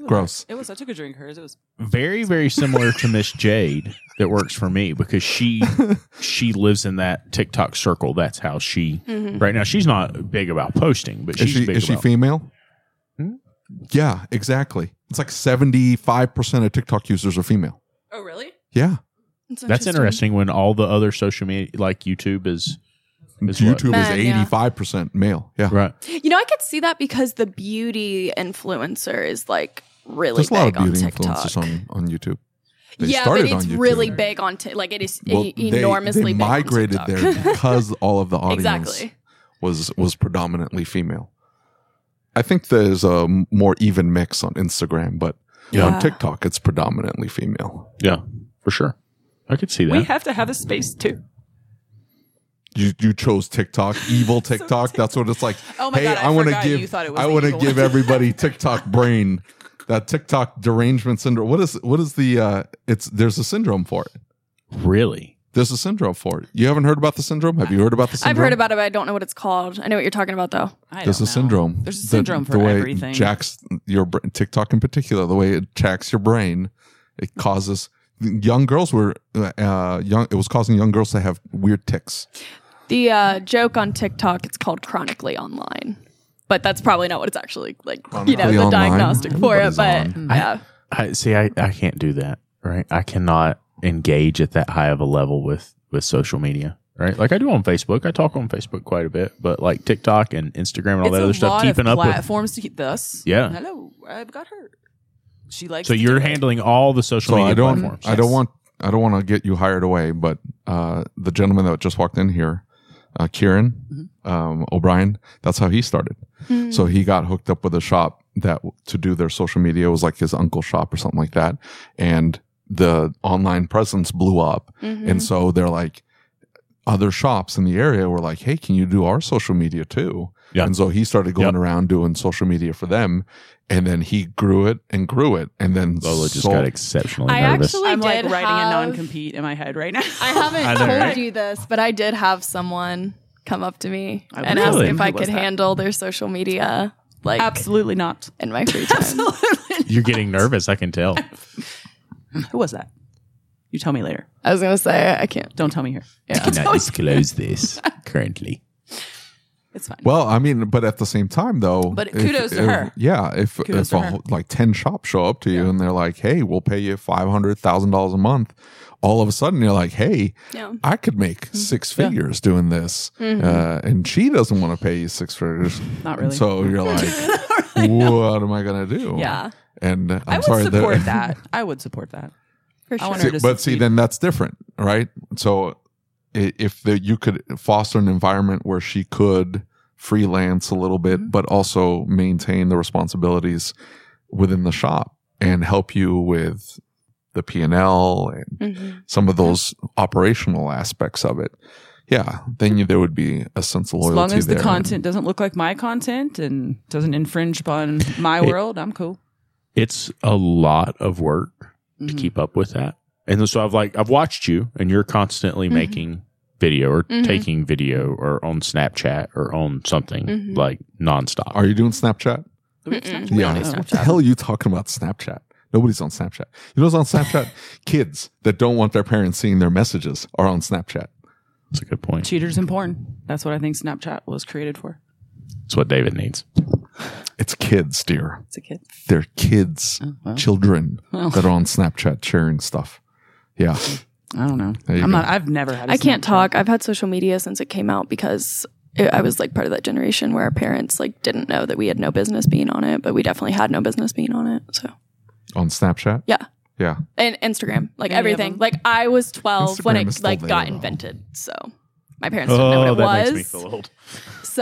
Gross.
It was. I took a drink. Hers. It was.
Very, very similar to Miss Jade that works for me because she she lives in that TikTok circle. That's how she right now. She's not big about posting, but
Is
she's
she
big
is she
about
female?
Hmm?
Yeah, exactly. It's like seventy-five percent of TikTok users are female.
Oh, really?
Yeah.
That's interesting when all the other social media like YouTube is, is what?
YouTube
Men,
is
yeah.
eighty-five percent male. Yeah.
Right.
You know, I could see that because the beauty influencer is like really
There's a lot of
big on
beauty
TikTok.
influencers on, on YouTube. They
yeah, but
started
it's
on YouTube.
really big on t- like it is
Well,
e-
they-
enormously
they
big on
migrated
TikTok.
there because all of the audience
Exactly.
was was predominantly female. I think there's a m- more even mix on Instagram, but
Yeah.
on TikTok it's predominantly female.
Yeah, for sure. I could see that.
We have to have a space too.
You you chose TikTok, evil TikTok. That's what it's like.
Oh my
hey,
God, I
I want to
forgot
give
you thought it was
I
the
want to
evil
give
one.
everybody TikTok brain. That TikTok derangement syndrome. What is what is the uh it's there's a syndrome for it.
really?
There's a syndrome for it. You haven't heard about the syndrome? Have you heard about the syndrome?
I've heard about it, but I don't know what it's called. I know what you're talking about though.
I
There's
don't
a
know.
syndrome.
There's a
The-
syndrome
the
for
way
everything.
It jacks your br- TikTok in particular, the way it jacks your brain, it causes young girls were uh, young. It was causing young girls to have weird tics.
The uh, joke on TikTok, it's called chronically online, but that's probably not what it's actually like. you know,
Chronically
the
online?
diagnostic for it.
Everybody's
But
on.
yeah,
I see. I, I can't do that. Right. I cannot engage at that high of a level with with social media. Right. Like I do on Facebook. I talk on Facebook quite a bit, but like TikTok and Instagram and all
It's
that
a
other stuff,
lot
keeping
of
up with.
platforms to keep this.
Yeah.
Hello, I've got her. She likes.
So
to
you're
do it.
handling all the social
So
media
I don't.
platforms.
I don't want. I don't want to get you hired away, but uh, the gentleman that just walked in here, uh, Kieran
Mm-hmm.
um, O'Brien, that's how he started. So he got hooked up with a shop that to do their social media. It was like his uncle's shop or something like that, and the online presence blew up. And so they're like, other shops in the area were like, hey, can you do our social media too?
Yeah.
And so he started going
Yep.
around doing social media for them. And then he grew it and grew it. And then
Lola just
sold-
got exceptionally
I
nervous.
actually
I'm like
did
writing
have-
a non-compete in my head right now.
I haven't
I know,
told
right?
you this, but I did have someone come up to me
I
and
really?
ask if
Who
I
was
could
that?
handle their social media, like
Absolutely not.
in my free time.
You're getting nervous. I can tell.
Who was that? You tell me later.
I was gonna say I can't.
Don't tell me here.
Yeah.
Cannot disclose this currently.
It's fine.
Well, I mean, but at the same time, though.
But
if-
kudos to
if-
her.
Yeah, if
Kudos
if
to
a,
her.
like ten shops show up to you and they're like, "Hey, we'll pay you five hundred thousand dollars a month," all of a sudden you're like, "Hey,
Yeah.
I could make
Mm-hmm.
six figures doing this," uh, and she doesn't want to pay you six figures.
Not
And
really.
so you're like, "What am I gonna do?"
Yeah.
And uh, I'm
I would
sorry, that-
support that. I would support that.
For
I
sure.
want
See,
her to
but see,
succeed.
then that's different, right? So i- if the, you could foster an environment where she could freelance a little bit,
Mm-hmm.
but also maintain the responsibilities within the shop and help you with the P and L and
Mhm.
some of those operational aspects of it. Yeah, then you, there would be a sense of
As
loyalty
long as the
there.
content doesn't look like my content and doesn't infringe upon my
It-
world, I'm cool.
It's a lot of work to
Mhm.
keep up with that. And so I've like I've watched you and you're constantly making video or
Mhm.
taking video or on Snapchat or on something
Mhm.
like nonstop.
Are you doing Snapchat?
Mm-mm.
Yeah.
don't do
What the hell are you talking about Snapchat? Nobody's on Snapchat. You know what's on Snapchat? Kids that don't want their parents seeing their messages are on Snapchat.
That's a good point.
Cheaters and porn. That's what I think Snapchat was created for.
That's what David needs.
It's kids, dear.
It's a kid.
They're kids,
Oh, well.
children
Well.
that are on Snapchat sharing stuff. Yeah.
I don't know.
There you
I'm
go.
not. I've never had. I
I can't talk. I've had social media since it came out because it, I was like part of that generation where our parents like didn't know that we had no business being on it, but we definitely had no business being on it. So
On Snapchat?
yeah,
Yeah.
and Instagram, like
Any of
everything.
them?
Like I was twelve when
Instagram is
it
still
like
there,
got
though.
invented. So my parents didn't know what
Oh,
it
that
was.
makes me feel old.
So,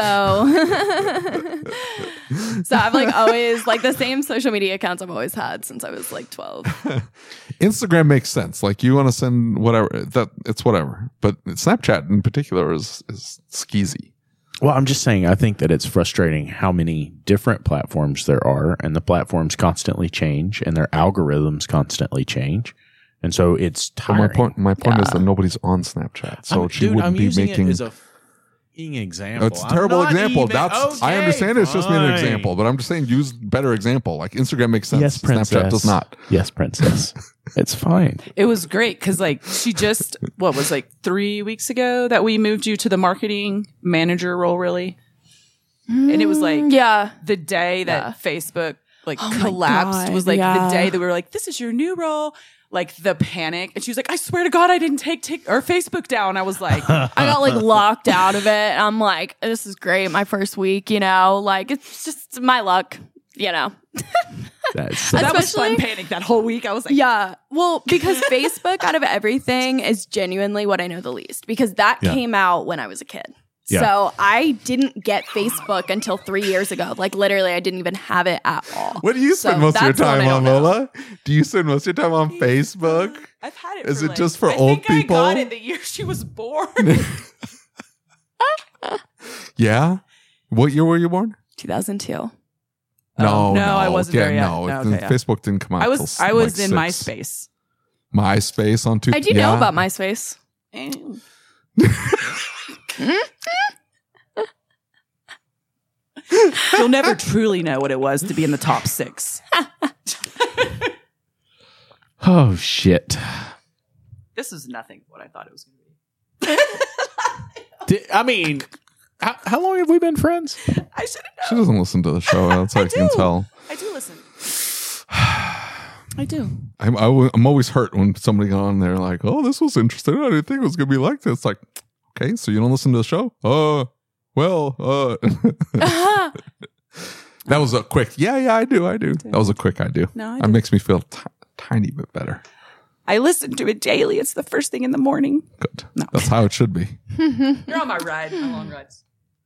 so I've like always like the same social media accounts I've always had since I was like twelve.
Instagram makes sense. Like you want to send whatever, that it's whatever. But Snapchat in particular is, is skeezy.
Well, I'm just saying, I think that it's frustrating how many different platforms there are, and the platforms constantly change, and their algorithms constantly change, and so it's
But
tiring.
my point, my point is
Yeah.
that nobody's on Snapchat. So
I'm-
she
dude,
wouldn't
I'm
be
using
making.
it as a. example.
It's a terrible
I'm not
example.
even-
That's I
okay,
understand it's just being an
fine.
example, but I'm just saying use better example. Like Instagram makes sense.
Yes, princess.
Snapchat does not.
Yes, princess. It's fine.
It was great because, like, she just, what was like three weeks ago that we moved you to the marketing manager role, really? And it was like
Yeah.
the day that
Yeah.
Facebook like
Oh my
collapsed
God,
was like
yeah.
the day that we were like, this is your new role. Like the panic. And she was like, I swear to God, I didn't take Tik or Facebook down. I was like,
I got like locked out of it. I'm like, this is great. My first week, you know, like it's just my luck, you know.
That's
so that was fun
Especially-
panic that whole week. I was like,
Yeah. Well, because Facebook out of everything is genuinely what I know the least because that
Yeah.
came out when I was a kid.
Yeah.
So I didn't get Facebook until three years ago. Like literally, I didn't even have it at all.
What do you
So
spend most of your
that's the one
time
I
on,
don't know.
Lola? Do you spend most of your time on Facebook?
I've had it.
Is
for
it
like-
just for
I
old
think
people?
I got it the year she was born.
Yeah. What year were you born?
two thousand two.
No,
Oh, no, I wasn't
yeah,
there yet.
No,
No,
it-
okay, yeah.
Facebook didn't come out.
I was
till,
I was
like,
in
six.
MySpace.
MySpace on two.
I do
yeah.
know about MySpace.
You'll never truly know what it was to be in the top six.
oh shit.
This is nothing what I thought it was going to be.
Di- I mean, how, how long have we been friends?
I should have
She
known.
doesn't listen to the show. That's how I,
I
can
do.
tell.
I do listen. I do.
I'm, I w- I'm always hurt when somebody got on there like, oh, this was interesting. I didn't think it was going to be like this. Like, okay, so you don't listen to the show? Uh, well, uh. That was a quick, yeah, yeah, I do, I do. That was a quick I do.
No, I
That
do.
makes me feel t- tiny bit better.
I listen to it daily. It's the first thing in the morning.
Good.
No.
That's how it should be.
You're on my ride. My long rides.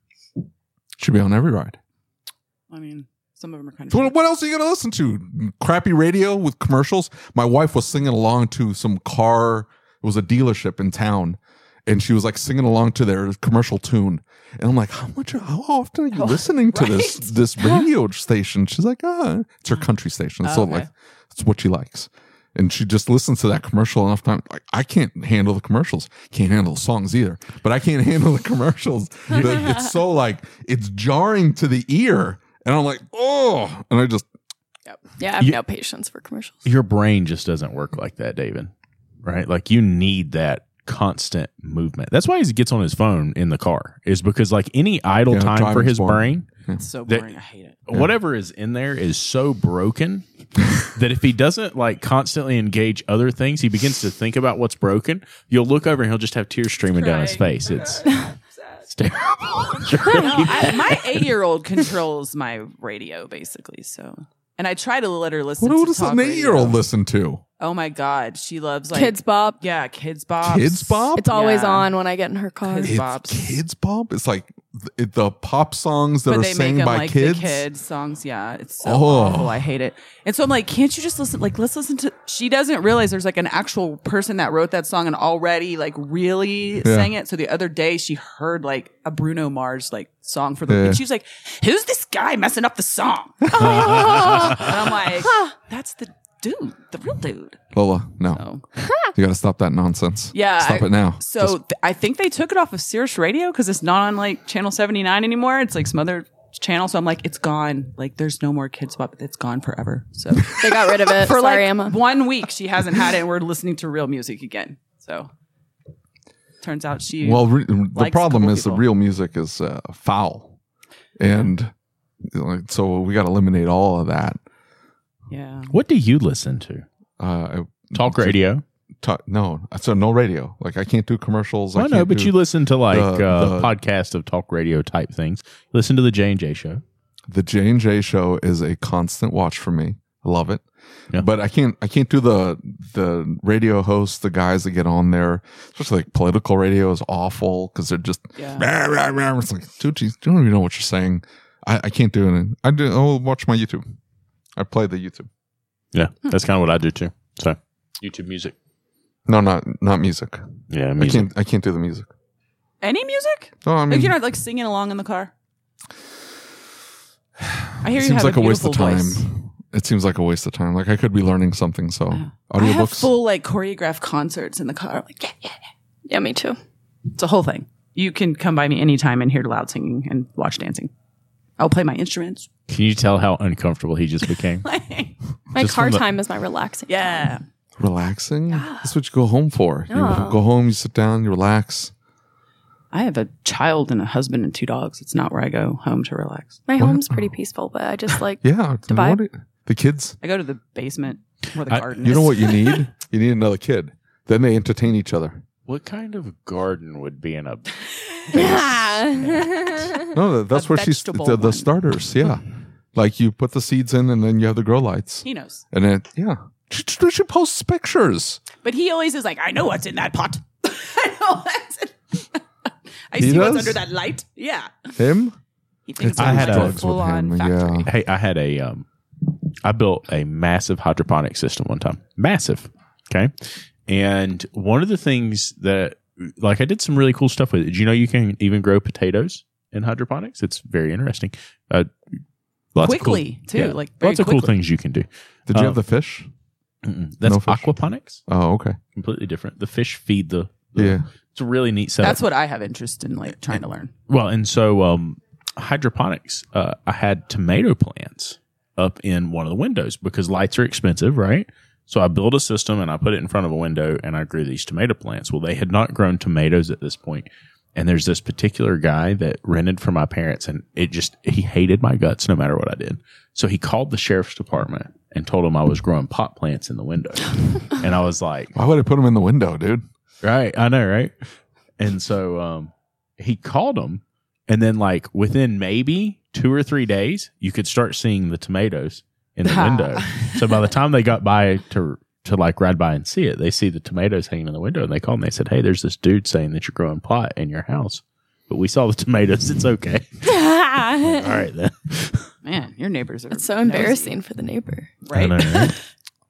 Should be on every ride.
I mean, some of them are kind of.
So what, what else are you going to listen to? Crappy radio with commercials? My wife was singing along to some car. It was a dealership in town. And she was like singing along to their commercial tune. And I'm like, how much, how often are you listening to this,
right.
this radio station? She's like, ah, it's her country station. So
Oh, okay.
like, it's what she likes. And she just listens to that commercial enough time. Like, I can't handle the commercials. Can't handle the songs either. But I can't handle the commercials. The- it's so like, it's jarring to the ear. And I'm like, oh, and I just,
Yeah, I have
You-
no patience for commercials.
Your brain just doesn't work like that, David. Right? Like you need that constant movement. That's why he gets on his phone in the car, is because like any idle
Yeah,
time for
driving's
his
boring.
brain,
It's so
That-
boring. I hate it.
whatever is in there is so broken that if he doesn't like constantly engage other things, he begins to think about what's broken. You'll look over and he'll just have tears streaming down his
crying.
face. It's, it's terrible.
No, I, my eight-year-old controls my radio basically. So, and I try to let her listen.
what, what
to
does
talk
an eight-year-old
radio.
listen to?
Oh my God, she loves like
Kids Bop.
Yeah, Kids Bop.
Kids Bop?
It's always
Yeah.
on when I get in her car.
Kids
It's
Bops.
Kids Bop? It's like th- the pop songs that
But
are
they make
sang
them
by
like
kids.
the kids songs. Yeah, it's so
Oh.
awful. I hate it. And so I'm like, can't you just listen? Like, let's listen to. She doesn't realize there's like an actual person that wrote that song and already like really sang it. So the other day she heard like a Bruno Mars like song for the.
Yeah.
And she was like, "Who's this guy messing up the song?" and I'm like, "That's the dude, the real dude."
Lola, no.
So
You got to stop that nonsense.
yeah,
Stop
I-
it now.
So
Just-
th- I think they took it off of Sirius Radio because it's not on like channel seventy-nine anymore. It's like some other channel. So I'm like, it's gone. Like there's no more Kids Bop. It's gone forever. So
They got rid of it.
for
Sorry,
like
Emma.
one week, she hasn't had it, and we're listening to real music again. So turns out she
well, re- the
likes a
problem
couple
is the
people.
real music is uh, foul. And like, so we got to eliminate all of that.
yeah.
What do you listen to?
Uh,
Talk radio?
talk, no, so no radio. Like I can't do commercials.
I
I
know,
can't
but
do
you listen to like
the-
uh,
the-
podcast of talk radio type things. Listen to the J and J show.
the J and J show is a constant watch for me. I love it.
Yeah.
But I can't I can't do the the radio hosts, the guys that get on there, especially like political radio is awful because they're just
Yeah.
rah, rah, rah. It's like, dude, geez, you don't even know what you're saying. I, I can't do it. I do I'll watch my YouTube. I play the YouTube.
Yeah, that's kind of what I do too. So YouTube music.
No, not not music.
Yeah,
I
music.
can't I can't do the music.
Any music?
No, I mean
Like you're not like singing along in the car. I hear
it
you
seems
have
like
a
a waste
beautiful
of time.
voice.
It seems like a waste of time. Like I could be learning something. So
I have
audiobooks.
full like choreographed concerts in the car. Like yeah, yeah, yeah.
Yeah, me too.
It's a whole thing. You can come by me anytime and hear loud singing and watch dancing. I'll play my instruments.
Can you tell how uncomfortable he just became?
My
Just
car
from the-
time is my relaxing.
Yeah.
Relaxing? That's what you go home for. You
Oh.
go home, you sit down, you relax.
I have a child and a husband and two dogs. It's not where I go home to relax.
My home's pretty peaceful, but I just like
Yeah.
To buy-
what do you- the kids,
I go to the basement where the
I-
garden
you
is.
know what you need? You need another kid. Then they entertain each other.
What kind of garden would be in a
yeah.
No, that's
A
where she's
vegetable
the, the
one.
starters. Yeah. Like you put the seeds in and then you have the grow lights.
He knows.
And then, yeah. She, she posts pictures.
But he always is like, I know what's in that pot. I know what's in I
He
see what's
does?
under that light. Yeah.
Him?
He thinks
It's
it's
I had
like
a-
a
drugs with
full on
him,
factory.
yeah.
Hey, I had a um I built a massive hydroponic system one time. Massive. Okay. And one of the things that like I did some really cool stuff with it. Did you know you can even grow potatoes in hydroponics? It's very interesting. Uh lots of
Quickly,
cool,
too,
yeah,
like, very
lots of cool
quickly.
things you can do.
Did you
Um,
have the fish?
Mm-mm. That's
No fish?
aquaponics.
Oh, okay.
Completely different. The fish feed the, the
Yeah.
It's a really neat setup.
That's what I have interest in, like trying to learn.
Well, and so um, hydroponics, uh, I had tomato plants up in one of the windows because lights are expensive, right? So I built a system and I put it in front of a window and I grew these tomato plants. Well, they had not grown tomatoes at this point. And there's this particular guy that rented from my parents and it just, he hated my guts no matter what I did. So he called the sheriff's department and told him I was growing pot plants in the window. And I was like,
Why would I put them in the window, dude?
right. I know, right? And so um, he called them. And then, like, within maybe two or three days, you could start seeing the tomatoes in the window. So by the time they got by to, to like, ride by and see it, they see the tomatoes hanging in the window. And they called and they said, hey, there's this dude saying that you're growing pot in your house. But we saw the tomatoes. It's okay. All right, then.
Man, your neighbors are
It's so
nosy,
embarrassing for the neighbor.
I
right?
know, right?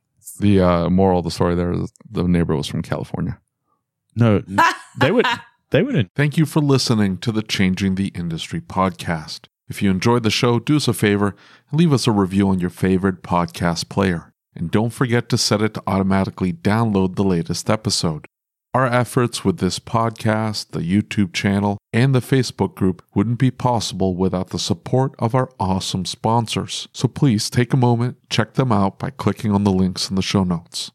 The uh, moral of the story there is the neighbor was from California.
No, they would, they would
Thank you for listening to the Changing the Industry podcast. If you enjoyed the show, do us a favor and leave us a review on your favorite podcast player. And don't forget to set it to automatically download the latest episode. Our efforts with this podcast, the YouTube channel, and the Facebook group wouldn't be possible without the support of our awesome sponsors. So please take a moment, check them out by clicking on the links in the show notes.